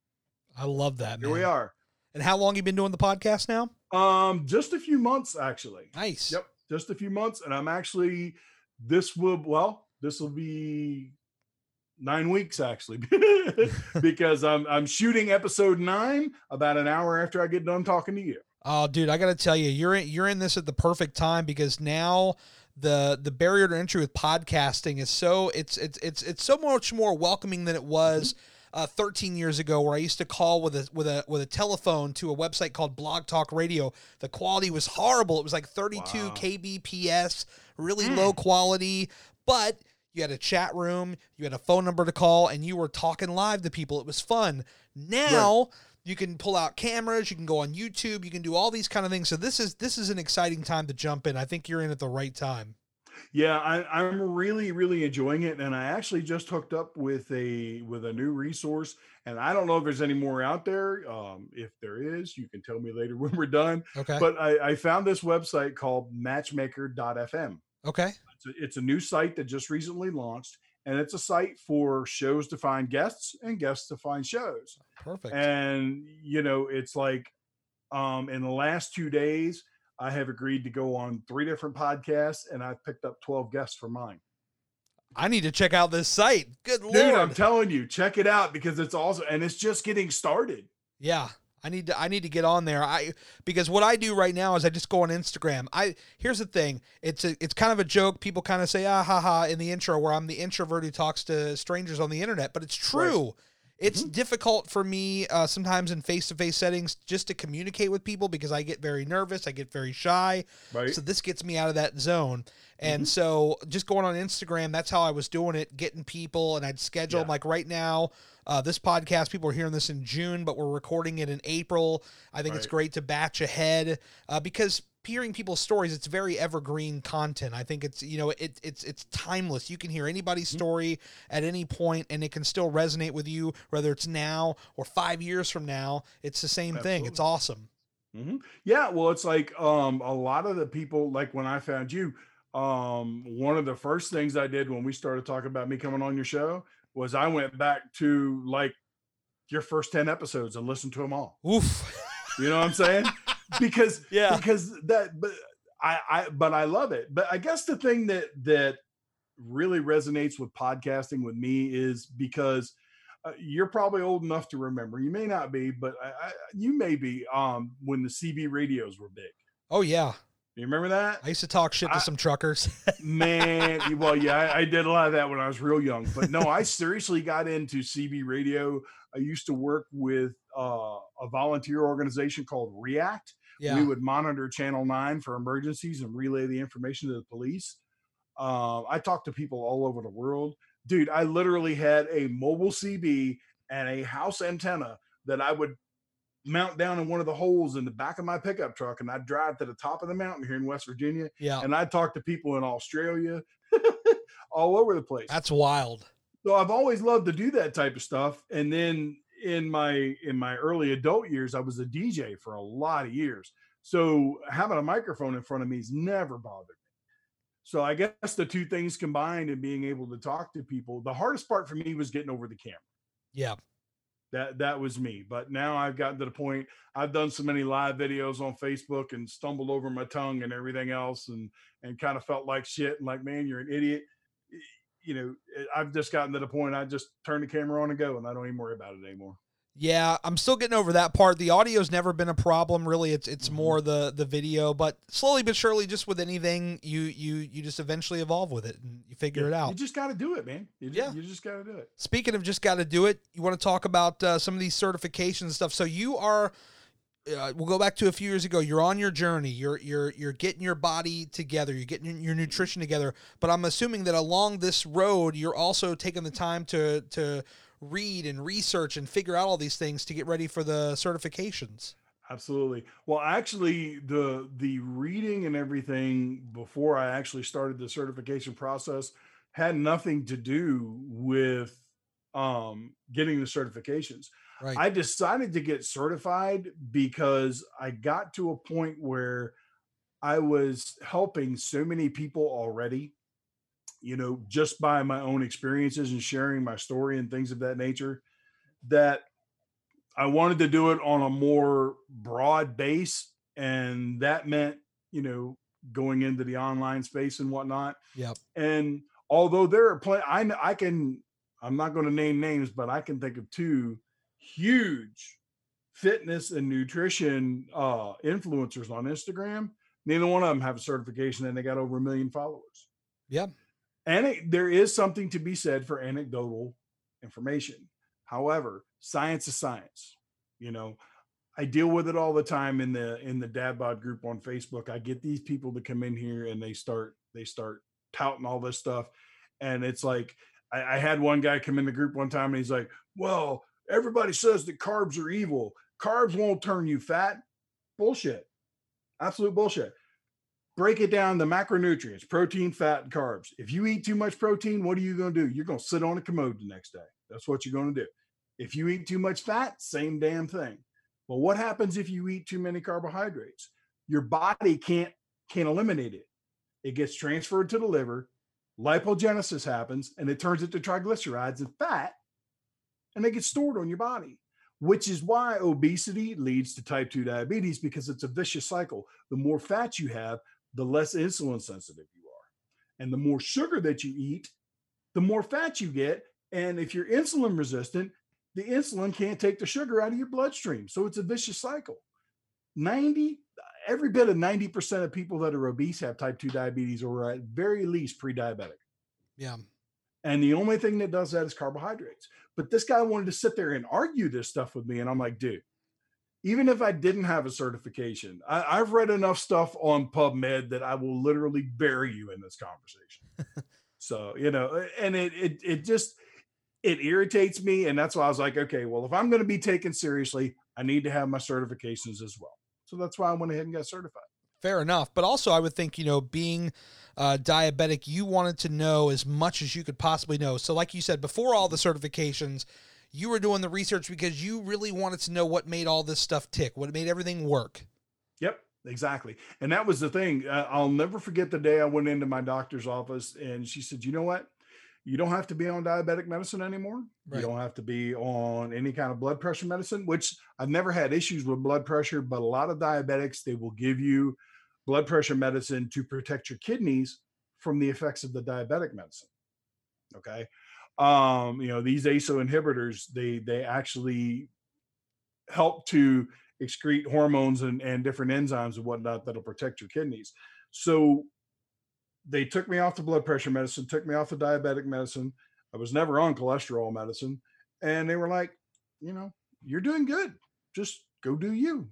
I love that, man. Here we are. And how long you been doing the podcast now? Um, just a few months, actually. Nice. Yep, just a few months. And I'm actually, this will, well, this will be nine weeks actually, because I'm I'm shooting episode nine about an hour after I get done talking to you. Oh, dude, I got to tell you, you're in, you're in this at the perfect time, because now the the barrier to entry with podcasting is so it's it's it's it's so much more welcoming than it was mm-hmm. uh, thirteen years ago, where I used to call with a with a with a telephone to a website called Blog Talk Radio. The quality was horrible. It was like thirty-two wow. K B P S, really mm. low quality, but you had a chat room, you had a phone number to call, and you were talking live to people. It was fun. Now right. you can pull out cameras, you can go on YouTube, you can do all these kind of things. So this is this is an exciting time to jump in. I think you're in at the right time. Yeah, I, I'm really, really enjoying it. And I actually just hooked up with a with a new resource. And I don't know if there's any more out there. Um, if there is, you can tell me later when we're done. Okay. But I, I found this website called matchmaker dot f m. Okay. It's a, it's a new site that just recently launched, and it's a site for shows to find guests and guests to find shows. Perfect. And, you know, it's like um, in the last two days, I have agreed to go on three different podcasts, and I've picked up twelve guests for mine. I need to check out this site. Good Lord. Dude, I'm telling you, check it out, because it's also, and it's just getting started. Yeah. I need to I need to get on there. I because what I do right now is I just go on Instagram. I here's the thing. It's a it's kind of a joke. People kind of say ah ha ha in the intro, where I'm the introvert who talks to strangers on the internet, but it's true. Right. It's mm-hmm. difficult for me uh, sometimes in face-to-face settings just to communicate with people, because I get very nervous. I get very shy. Right. So this gets me out of that zone. And mm-hmm. so just going on Instagram, that's how I was doing it, getting people, and I'd schedule them. Yeah. Like right now, uh, this podcast, people are hearing this in June, but we're recording it in April. I think right. it's great to batch ahead uh, because hearing people's stories, it's very evergreen content. I think it's, you know, it, it's it's timeless. You can hear anybody's mm-hmm. story at any point, and it can still resonate with you, whether it's now or five years from now. It's the same Absolutely. thing. It's awesome. Mm-hmm. Yeah, well, it's like um, a lot of the people, like when I found you, um, one of the first things I did when we started talking about me coming on your show was I went back to like your first ten episodes and listened to them all. Oof. You know what I'm saying? Because yeah, because that, but I, I, but I love it. But I guess the thing that that really resonates with podcasting with me is because uh, you're probably old enough to remember. You may not be, but I, I, you may be. Um, when the C B radios were big. Oh yeah. You remember that? I used to talk shit to I, some truckers. Man, well, yeah, I, I did a lot of that when I was real young. But no, I seriously got into C B radio. I used to work with uh, a volunteer organization called React. Yeah. We would monitor Channel nine for emergencies and relay the information to the police. Uh, I talked to people all over the world. Dude, I literally had a mobile C B and a house antenna that I would mount down in one of the holes in the back of my pickup truck, and I'd drive to the top of the mountain here in West Virginia. Yeah. And I'd talk to people in Australia, all over the place. That's wild. So I've always loved to do that type of stuff. And then in my in my early adult years, I was a D J for a lot of years. So having a microphone in front of me has never bothered me. So I guess the two things combined and being able to talk to people, the hardest part for me was getting over the camera. Yeah. That that was me. But now I've gotten to the point, I've done so many live videos on Facebook and stumbled over my tongue and everything else, and and kind of felt like shit and like, man, you're an idiot. You know, I've just gotten to the point I just turn the camera on and go, and I don't even worry about it anymore. Yeah, I'm still getting over that part. The audio's never been a problem, really. It's it's Mhm. more the the video, but slowly but surely, just with anything, you you you just eventually evolve with it and you figure Yeah, it out. You just got to do it, man. You just, Yeah. you just got to do it. Speaking of just got to do it, you want to talk about uh, some of these certifications and stuff. So you are, uh, we'll go back to a few years ago. You're on your journey. You're you're you're getting your body together. You're getting your nutrition together. But I'm assuming that along this road, you're also taking the time to to read and research and figure out all these things to get ready for the certifications. Absolutely. Well, actually, the the reading and everything before I actually started the certification process had nothing to do with um, getting the certifications. Right. I decided to get certified because I got to a point where I was helping so many people already, you know, just by my own experiences and sharing my story and things of that nature, that I wanted to do it on a more broad base. And that meant, you know, going into the online space and whatnot. Yep. And although there are plenty, I, I can, I'm not going to name names, but I can think of two huge fitness and nutrition uh, influencers on Instagram. Neither one of them have a certification and they got over a million followers. Yep. And it, there is something to be said for anecdotal information. However, science is science. You know, I deal with it all the time in the in the Dad Bod group on Facebook. I get these people to come in here and they start they start touting all this stuff, and it's like I, I had one guy come in the group one time and he's like, "Well, everybody says that carbs are evil. Carbs won't turn you fat." Bullshit. Absolute bullshit. Break it down to macronutrients: protein, fat, and carbs. If you eat too much protein, what are you going to do? You're going to sit on a commode the next day. That's what you're going to do. If you eat too much fat, same damn thing. Well, what happens if you eat too many carbohydrates? Your body can't can't eliminate it. It gets transferred to the liver, lipogenesis happens, and it turns it to triglycerides and fat, and they get stored on your body, which is why obesity leads to type two diabetes, because it's a vicious cycle. The more fat you have, the less insulin sensitive you are. And the more sugar that you eat, the more fat you get. And if you're insulin resistant, the insulin can't take the sugar out of your bloodstream. So it's a vicious cycle. ninety, every bit of ninety percent of people that are obese have type two diabetes, or at very least pre-diabetic. Yeah. And the only thing that does that is carbohydrates. But this guy wanted to sit there and argue this stuff with me. And I'm like, dude, even if I didn't have a certification, I, I've read enough stuff on PubMed that I will literally bury you in this conversation. So, you know, and it, it, it just, it irritates me. And that's why I was like, okay, well, if I'm going to be taken seriously, I need to have my certifications as well. So that's why I went ahead and got certified. Fair enough. But also I would think, you know, being uh, diabetic, you wanted to know as much as you could possibly know. So like you said, before all the certifications, you were doing the research because you really wanted to know what made all this stuff tick, what made everything work. Yep, exactly. And that was the thing. Uh, I'll never forget the day I went into my doctor's office and she said, you know what? You don't have to be on diabetic medicine anymore. Right. You don't have to be on any kind of blood pressure medicine, which I've never had issues with blood pressure, but a lot of diabetics, they will give you blood pressure medicine to protect your kidneys from the effects of the diabetic medicine. Okay. Um, you know, these A S O inhibitors, they, they actually help to excrete hormones and, and different enzymes and whatnot that'll protect your kidneys. So they took me off the blood pressure medicine, took me off the diabetic medicine. I was never on cholesterol medicine. And they were like, you know, you're doing good. Just go do you.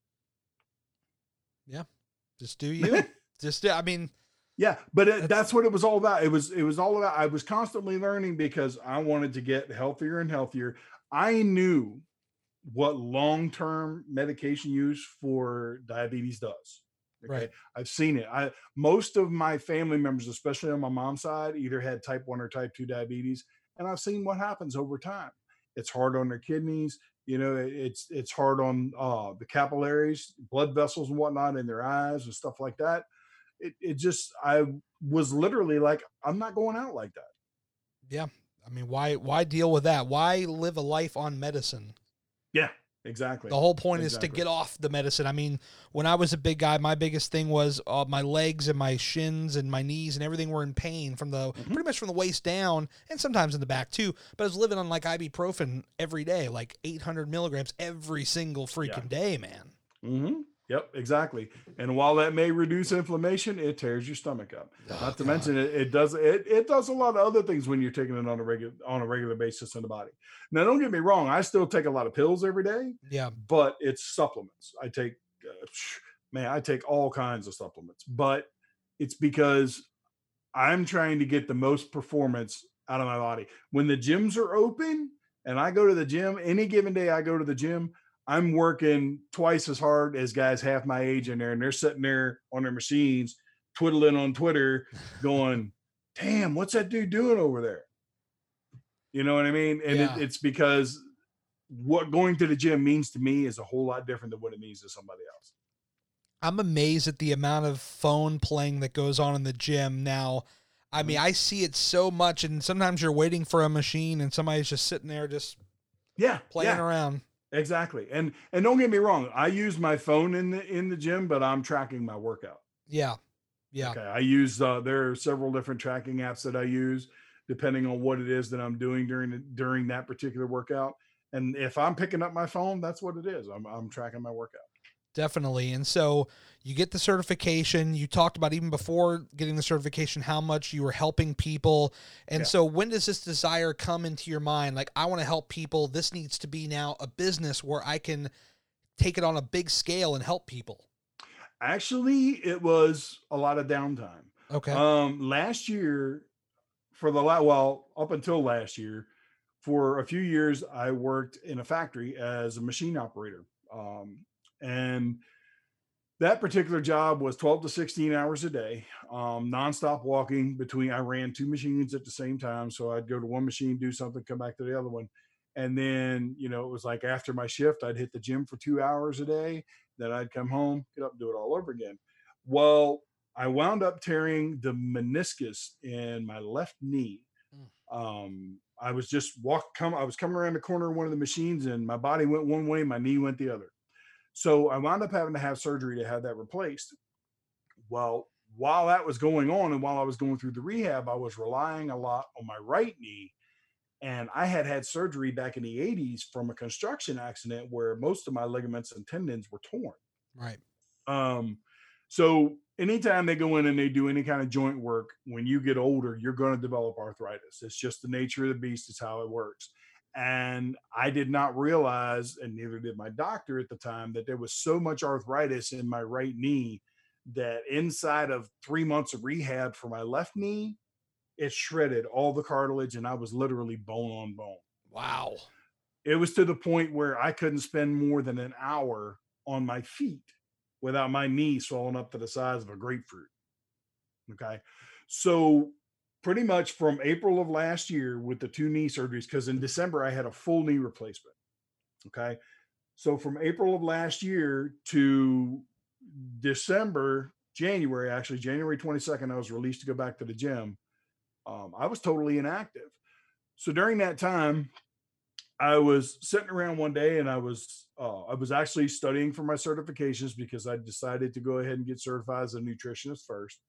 Yeah. Just do you. Just, I mean, yeah, but it, that's, that's what it was all about. It was, it was all about, I was constantly learning because I wanted to get healthier and healthier. I knew what long-term medication use for diabetes does. Okay. Right. I've seen it. I, most of my family members, especially on my mom's side, either had type one or type two diabetes. And I've seen what happens over time. It's hard on their kidneys. You know, it, it's, it's hard on uh, the capillaries, blood vessels and whatnot in their eyes and stuff like that. It, it just, I was literally like, I'm not going out like that. Yeah. I mean, why why deal with that? Why live a life on medicine? Yeah, exactly. The whole point exactly. is to get off the medicine. I mean, when I was a big guy, my biggest thing was uh, my legs and my shins and my knees and everything were in pain from the mm-hmm. pretty much from the waist down and sometimes in the back too. But I was living on like ibuprofen every day, like eight hundred milligrams every single freaking yeah. day, man. Mm-hmm. Yep, exactly. And while that may reduce inflammation, it tears your stomach up. Oh, Not to God. mention it, it does it it does a lot of other things when you're taking it on a regular on a regular basis in the body. Now, don't get me wrong, I still take a lot of pills every day. Yeah, but it's supplements. I take uh, man, I take all kinds of supplements, but it's because I'm trying to get the most performance out of my body. When the gyms are open and I go to the gym, any given day I go to the gym, I'm working twice as hard as guys half my age in there, and they're sitting there on their machines, twiddling on Twitter, going, damn, what's that dude doing over there? You know what I mean? And yeah. it, it's because what going to the gym means to me is a whole lot different than what it means to somebody else. I'm amazed at the amount of phone playing that goes on in the gym now. I mean, I see it so much, and sometimes you're waiting for a machine, and somebody's just sitting there just yeah, playing yeah. around. Exactly. And and don't get me wrong, I use my phone in the in the gym, but I'm tracking my workout. Yeah. Yeah. Okay. I use uh there are several different tracking apps that I use depending on what it is that I'm doing during the, during that particular workout. And if I'm picking up my phone, that's what it is. I'm I'm tracking my workout. Definitely. And so you get the certification. You talked about even before getting the certification, how much you were helping people. And yeah. so when does this desire come into your mind? Like, I want to help people. This needs to be now a business where I can take it on a big scale and help people. Actually, it was a lot of downtime. Okay. Um, last year for the, well, up until last year, for a few years, I worked in a factory as a machine operator. Um, And that particular job was twelve to sixteen hours a day, um, nonstop walking between, I ran two machines at the same time. So I'd go to one machine, do something, come back to the other one. And then, you know, it was like after my shift, I'd hit the gym for two hours a day. Then I'd come home, get up and do it all over again. Well, I wound up tearing the meniscus in my left knee. Um, I was just walk, come, I was coming around the corner of one of the machines and my body went one way, my knee went the other. So I wound up having to have surgery to have that replaced. Well, while that was going on and while I was going through the rehab, I was relying a lot on my right knee. And I had had surgery back in the eighties from a construction accident where most of my ligaments and tendons were torn. Right. Um, so anytime they go in and they do any kind of joint work, when you get older, you're going to develop arthritis. It's just the nature of the beast. It's how it works. And I did not realize, and neither did my doctor at the time, that there was so much arthritis in my right knee that inside of three months of rehab for my left knee, it shredded all the cartilage and I was literally bone on bone. Wow. It was to the point where I couldn't spend more than an hour on my feet without my knee swelling up to the size of a grapefruit. Okay. So pretty much from April of last year with the two knee surgeries, because in December I had a full knee replacement. Okay. So from April of last year to December, January, actually January twenty-second, I was released to go back to the gym. Um, I was totally inactive. So during that time, I was sitting around one day and I was, uh, I was actually studying for my certifications because I decided to go ahead and get certified as a nutritionist first.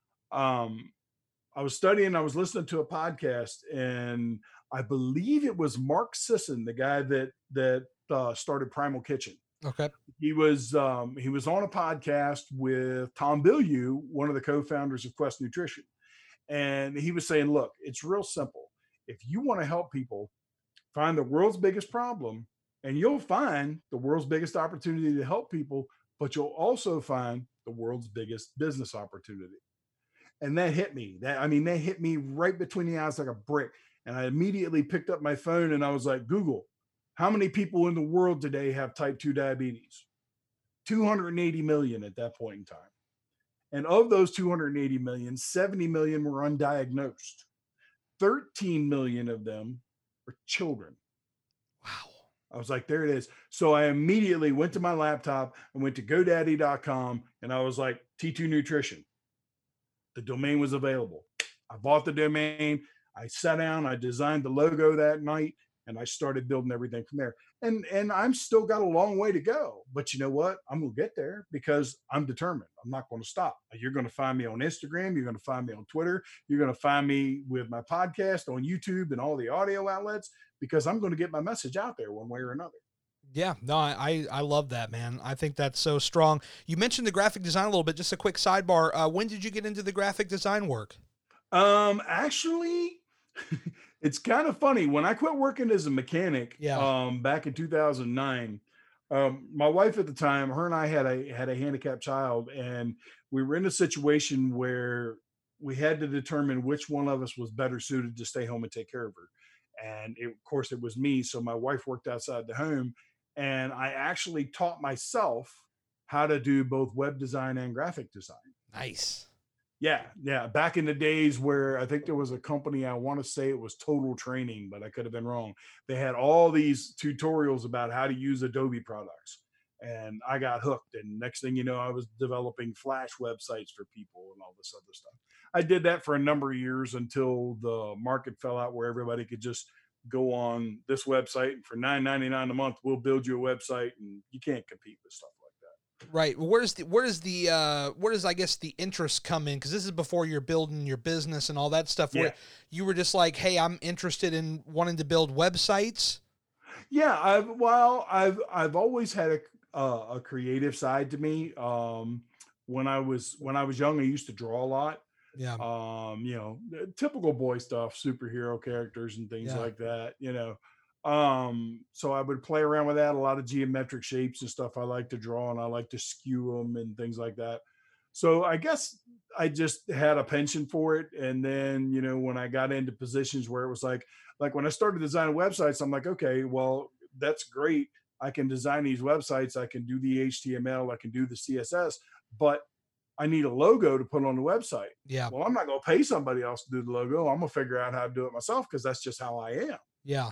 Um, I was studying, I was listening to a podcast, and I believe it was Mark Sisson, the guy that that uh, started Primal Kitchen. Okay. He was um, he was on a podcast with Tom Bilyeu, one of the co-founders of Quest Nutrition, and he was saying, "Look, it's real simple. If you want to help people, find the world's biggest problem, and you'll find the world's biggest opportunity to help people, but you'll also find the world's biggest business opportunity." And that hit me. That I mean, that hit me right between the eyes like a brick. And I immediately picked up my phone and I was like, Google, how many people in the world today have type two diabetes? two hundred eighty million at that point in time. And of those two hundred eighty million, seventy million were undiagnosed. thirteen million of them were children. Wow. I was like, there it is. So I immediately went to my laptop and went to GoDaddy dot com and I was like, T two Nutrition. The domain was available. I bought the domain. I sat down, I designed the logo that night, and I started building everything from there. And and I'm still got a long way to go. But you know what? I'm gonna get there because I'm determined. I'm not going to stop. You're going to find me on Instagram, you're going to find me on Twitter, you're going to find me with my podcast on YouTube and all the audio outlets, because I'm going to get my message out there one way or another. Yeah, no, I, I love that, man. I think that's so strong. You mentioned the graphic design a little bit, just a quick sidebar. Uh, when did you get into the graphic design work? Um, actually, it's kind of funny. When I quit working as a mechanic, Yeah. um, back in two thousand nine, um, my wife at the time, her and I had a had a handicapped child, and we were in a situation where we had to determine which one of us was better suited to stay home and take care of her. And it, of course, it was me. So my wife worked outside the home, and I actually taught myself how to do both web design and graphic design. Nice. Yeah, yeah. Back in the days where I think there was a company, I want to say it was Total Training, but I could have been wrong. They had all these tutorials about how to use Adobe products. And I got hooked. And next thing you know, I was developing Flash websites for people and all this other stuff. I did that for a number of years until the market fell out where everybody could just go on this website, and for nine ninety-nine a month, we'll build you a website, and you can't compete with stuff like that. Right. Well, where's the, where does the, uh, where does, I guess, the interest come in? Cause this is before you're building your business and all that stuff, where Yeah. you were just like, hey, I'm interested in wanting to build websites. Yeah, I've well, I've I've always had a uh, a creative side to me. Um, when I was when I was young, I used to draw a lot. Yeah. Um, you know, the typical boy stuff, superhero characters and things Yeah. like that. You know, um, so I would play around with that. A lot of geometric shapes and stuff I like to draw, and I like to skew them and things like that. So I guess I just had a penchant for it. And then, you know, when I got into positions where it was like, like when I started designing websites, I'm like, okay, well, that's great. I can design these websites. I can do the H T M L. I can do the C S S, but I need a logo to put on the website. Yeah. Well, I'm not going to pay somebody else to do the logo. I'm going to figure out how to do it myself, because that's just how I am. Yeah.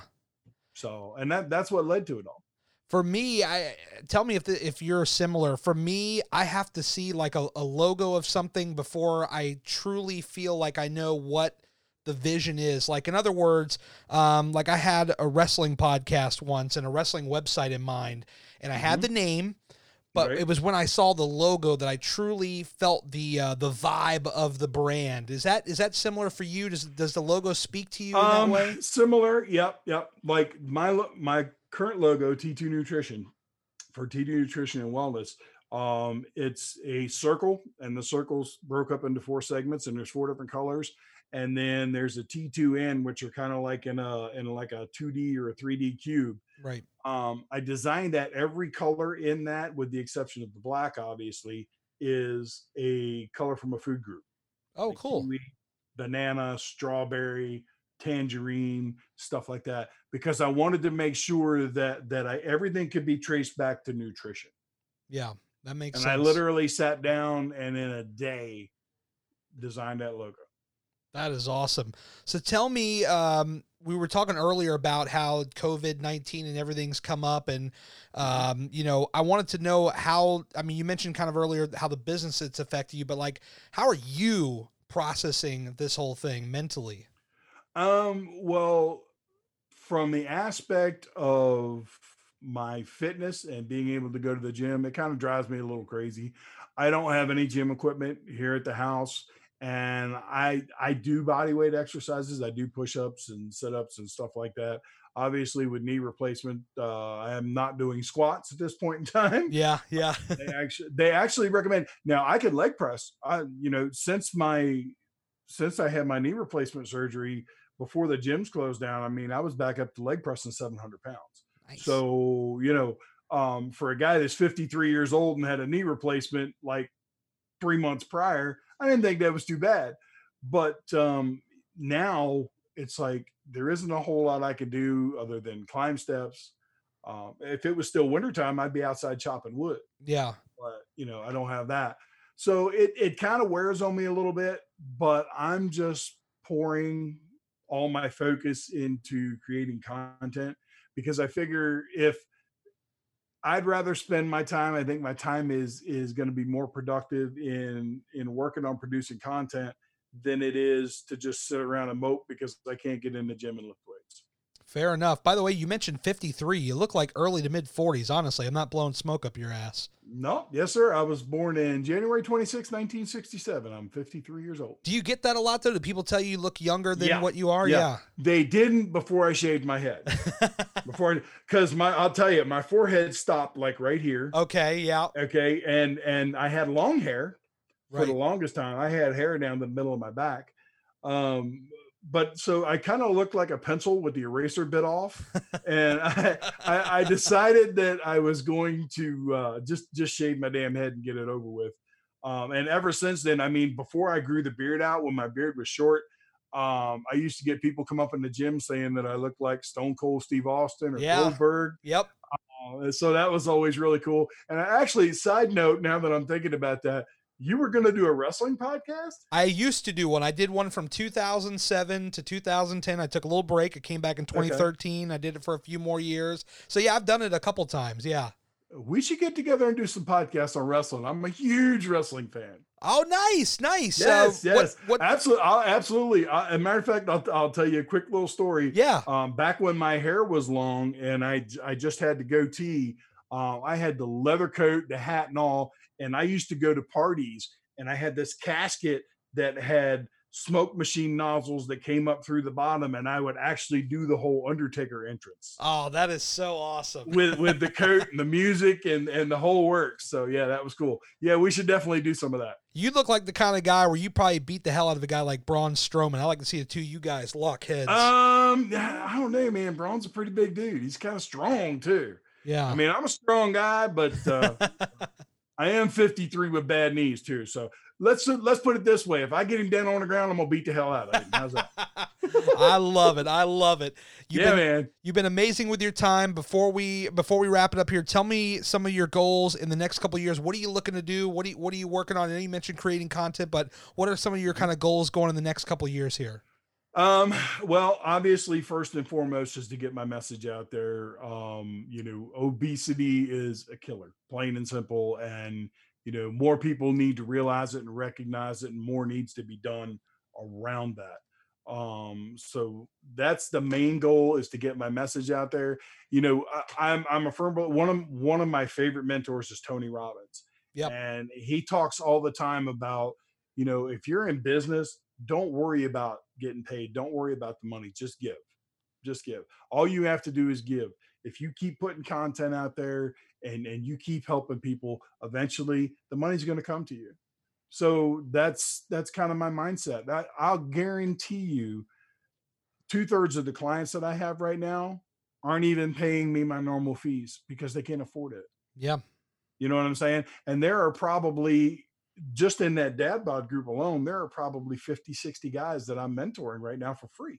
So, and that that's what led to it all. For me, I tell me if the, if you're similar. For me, I have to see like a, a logo of something before I truly feel like I know what the vision is. Like, in other words, um, like I had a wrestling podcast once and a wrestling website in mind, and I had Mhm. the name, but Right. it was when I saw the logo that I truly felt the uh, the vibe of the brand. Is that is that similar for you? Does does the logo speak to you in Um, that way? similar. Yep. Yep. Like my, lo- my current logo, T two Nutrition, for T two Nutrition and Wellness. Um, it's a circle, and the circle's broke up into four segments, and there's four different colors. And then there's a T two N, which are kind of like in a, in like a two D or a three D cube. Right. Um, I designed that every color in that, with the exception of the black, obviously, is a color from a food group. Oh, Like cool. kiwi, banana, strawberry, tangerine, stuff like that, because I wanted to make sure that that I everything could be traced back to nutrition. Yeah, that makes And sense. I literally sat down and in a day designed that logo. That is awesome. So tell me, um, we were talking earlier about how COVID nineteen and everything's come up, and, um, you know, I wanted to know how, I mean, you mentioned kind of earlier how the business it's affected you, but like, how are you processing this whole thing mentally? Um, well, from the aspect of my fitness and being able to go to the gym, it kind of drives me a little crazy. I don't have any gym equipment here at the house, and I I do body weight exercises. I do push-ups and sit-ups and stuff like that. Obviously, with knee replacement, uh, I am not doing squats at this point in time. Yeah. Yeah. They actually they actually recommend, now I can leg press. I you know since my since I had my knee replacement surgery, before the gyms closed down, I mean, I was back up to leg pressing seven hundred pounds. Nice. So, you know, um, for a guy that's fifty-three years old and had a knee replacement like three months prior, I didn't think that was too bad. But um, now it's like there isn't a whole lot I can do other than climb steps. Um, if it was still wintertime, I'd be outside chopping wood, Yeah. but you know, I don't have that. So it it kind of wears on me a little bit, but I'm just pouring all my focus into creating content, because I figure if I'd rather spend my time, I think my time is is going to be more productive in in working on producing content than it is to just sit around and mope because I can't get in the gym and lift weights. Fair enough. By the way, you mentioned fifty-three. You look like early to mid forties. Honestly, I'm not blowing smoke up your ass. No, yes, sir. I was born in January twenty-sixth, nineteen sixty-seven. I'm fifty-three years old. Do you get that a lot, though? Do people tell you you look younger than yeah. what you are? Yeah. yeah. They didn't before I shaved my head. before, because my, I'll tell you, my forehead stopped like right here. Okay, yeah. Okay, and and I had long hair for Right. the longest time. I had hair down the middle of my back. Um, but so I kind of looked like a pencil with the eraser bit off, and I, I, I decided that I was going to uh, just just shave my damn head and get it over with. Um, and ever since then, I mean, before I grew the beard out, when my beard was short, um, I used to get people come up in the gym saying that I looked like Stone Cold Steve Austin or Yeah. Goldberg. Yep. Uh, so that was always really cool. And I actually, side note, now that I'm thinking about that, you were going to do a wrestling podcast? I used to do one. I did one from two thousand seven to two thousand ten. I took a little break. I came back in twenty thirteen. Okay. I did it for a few more years. So yeah, I've done it a couple times. Yeah. We should get together and do some podcasts on wrestling. I'm a huge wrestling fan. Oh, nice, nice. Yes, uh, yes, what, what... absolutely, I'll, absolutely. I, as a matter of fact, I'll, I'll tell you a quick little story. Yeah. Um, back when my hair was long and I I just had the goatee, uh, I had the leather coat, the hat, and all. And I used to go to parties, and I had this casket that had smoke machine nozzles that came up through the bottom, and I would actually do the whole Undertaker entrance. Oh, that is so awesome. with with the coat and the music and and the whole works. So yeah, that was cool. Yeah, we should definitely do some of that. You look like the kind of guy where you probably beat the hell out of a guy like Braun Strowman. I like to see the two of you guys lock heads. Um, I don't know, man. Braun's a pretty big dude. He's kind of strong too. Yeah. I mean, I'm a strong guy, but uh, I am fifty-three with bad knees too. So let's let's put it this way: if I get him down on the ground, I'm gonna beat the hell out of him. How's that? I love it. I love it. You've yeah, been, man. You've been amazing with your time. Before we before we wrap it up here, tell me some of your goals in the next couple of years. What are you looking to do? What are you, what are you working on? I know you mentioned creating content, but what are some of your kind of goals going in the next couple of years here? Um, well, obviously, first and foremost is to get my message out there. Um, you know, obesity is a killer, plain and simple. And, you know, more people need to realize it and recognize it, and more needs to be done around that. Um, so that's the main goal, is to get my message out there. You know, I, I'm, I'm a firm, but one of, one of my favorite mentors is Tony Robbins. Yep. And he talks all the time about, you know, if you're in business, don't worry about getting paid. Don't worry about the money. Just give. Just give. All you have to do is give. If you keep putting content out there and, and you keep helping people, eventually the money's going to come to you. So that's that's kind of my mindset. I, I'll guarantee you two thirds of the clients that I have right now aren't even paying me my normal fees because they can't afford it. Yeah. You know what I'm saying? And there are probably, just in that dad bod group alone, there are probably fifty, sixty guys that I'm mentoring right now for free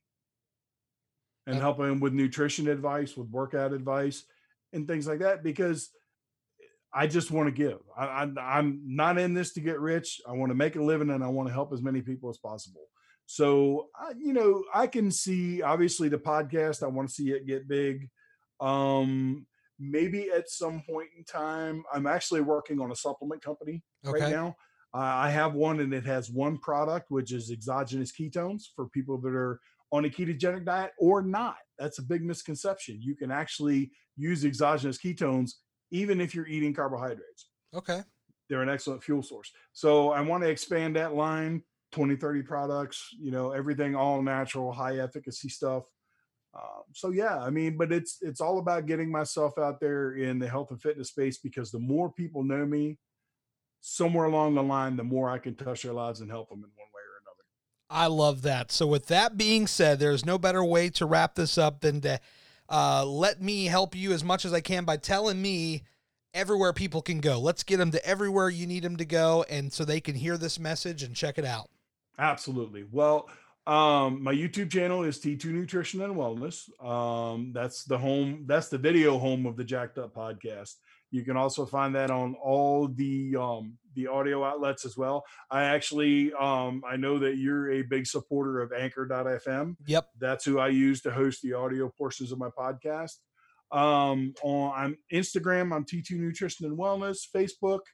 and helping them with nutrition advice, with workout advice and things like that, because I just want to give. I, I, I'm not in this to get rich. I want to make a living, and I want to help as many people as possible. So, I, you know, I can see, obviously, the podcast, I want to see it get big. Um, maybe at some point in time, I'm actually working on a supplement company okay. right now. Uh, I have one, and it has one product, which is exogenous ketones for people that are on a ketogenic diet or not. That's a big misconception. You can actually use exogenous ketones even if you're eating carbohydrates. Okay. They're an excellent fuel source. So I want to expand that line, twenty, thirty products, you know, everything all natural, high efficacy stuff. Um, so yeah, I mean, but it's, it's all about getting myself out there in the health and fitness space, because the more people know me, somewhere along the line, the more I can touch their lives and help them in one way or another. I love that. So with that being said, there's no better way to wrap this up than to uh, let me help you as much as I can by telling me everywhere people can go. Let's get them to everywhere you need them to go, and so they can hear this message and check it out. Absolutely. Well, um, my YouTube channel is T two Nutrition and Wellness. Um, that's the home, that's the video home of the Jacked Up podcast. You can also find that on all the um, the audio outlets as well. I actually, um, I know that you're a big supporter of Anchor dot F M. Yep. That's who I use to host the audio portions of my podcast. Um, on I'm Instagram, I'm T two Nutrition and Wellness. Facebook,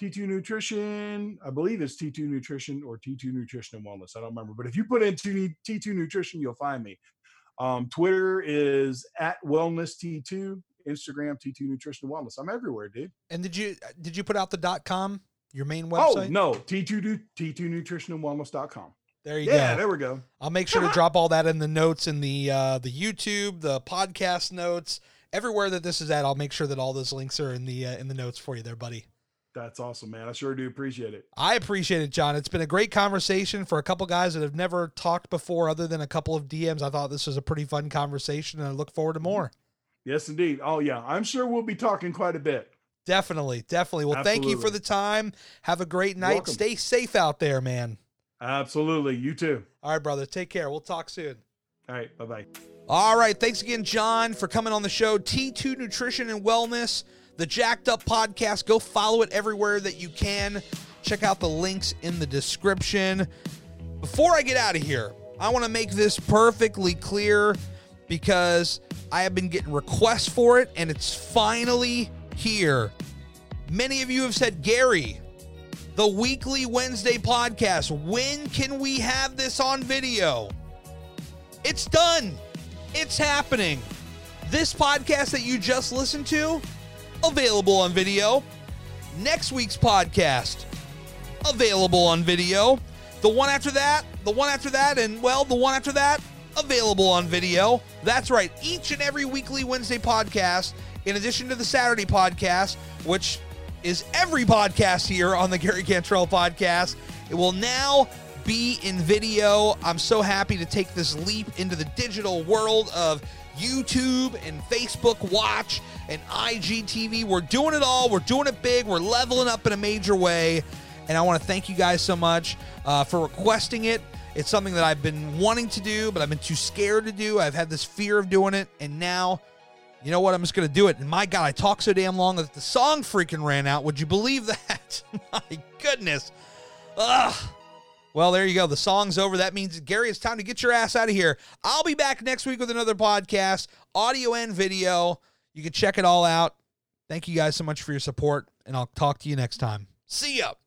T two Nutrition. I believe it's T two Nutrition or T two Nutrition and Wellness. I don't remember. But if you put in T two Nutrition, you'll find me. Um, Twitter is at Wellness T two. Instagram, T two Nutrition and Wellness. I'm everywhere, dude. And did you did you put out the dot com, your main website? Oh, no. T two, T two Nutrition and Wellness dot com. There you yeah, go. Yeah, there we go. I'll make sure to drop all that in the notes in the uh, the YouTube, the podcast notes, everywhere that this is at. I'll make sure that all those links are in the uh, in the notes for you there, buddy. That's awesome, man. I sure do appreciate it. I appreciate it, John. It's been a great conversation for a couple guys that have never talked before other than a couple of D Ms. I thought this was a pretty fun conversation, and I look forward to more. Yes, indeed. Oh, yeah. I'm sure we'll be talking quite a bit. Definitely, definitely. Well, Absolutely. Thank you for the time. Have a great night. Welcome. Stay safe out there, man. Absolutely. You too. All right, brother. Take care. We'll talk soon. All right. Bye-bye. All right. Thanks again, John, for coming on the show. T two Nutrition and Wellness, the Jacked Up Podcast. Go follow it everywhere that you can. Check out the links in the description. Before I get out of here, I want to make this perfectly clear because I have been getting requests for it, and it's finally here. Many of you have said, Gary, the weekly Wednesday podcast, when can we have this on video? It's done. It's happening. This podcast that you just listened to, available on video. Next week's podcast, available on video. The one after that, the one after that, and, well, the one after that, available on video. That's right. Each and every weekly Wednesday podcast, in addition to the Saturday podcast, which is every podcast here on the Gary Cantrell Podcast, it will now be in video. I'm so happy to take this leap into the digital world of YouTube and Facebook Watch and I G T V. We're doing it all. We're doing it big. We're leveling up in a major way. And I want to thank you guys so much uh, for requesting it. It's something that I've been wanting to do, but I've been too scared to do. I've had this fear of doing it. And now, you know what? I'm just going to do it. And my God, I talked so damn long that the song freaking ran out. Would you believe that? My goodness. Ugh. Well, there you go. The song's over. That means, Gary, it's time to get your ass out of here. I'll be back next week with another podcast, audio and video. You can check it all out. Thank you guys so much for your support, and I'll talk to you next time. See ya.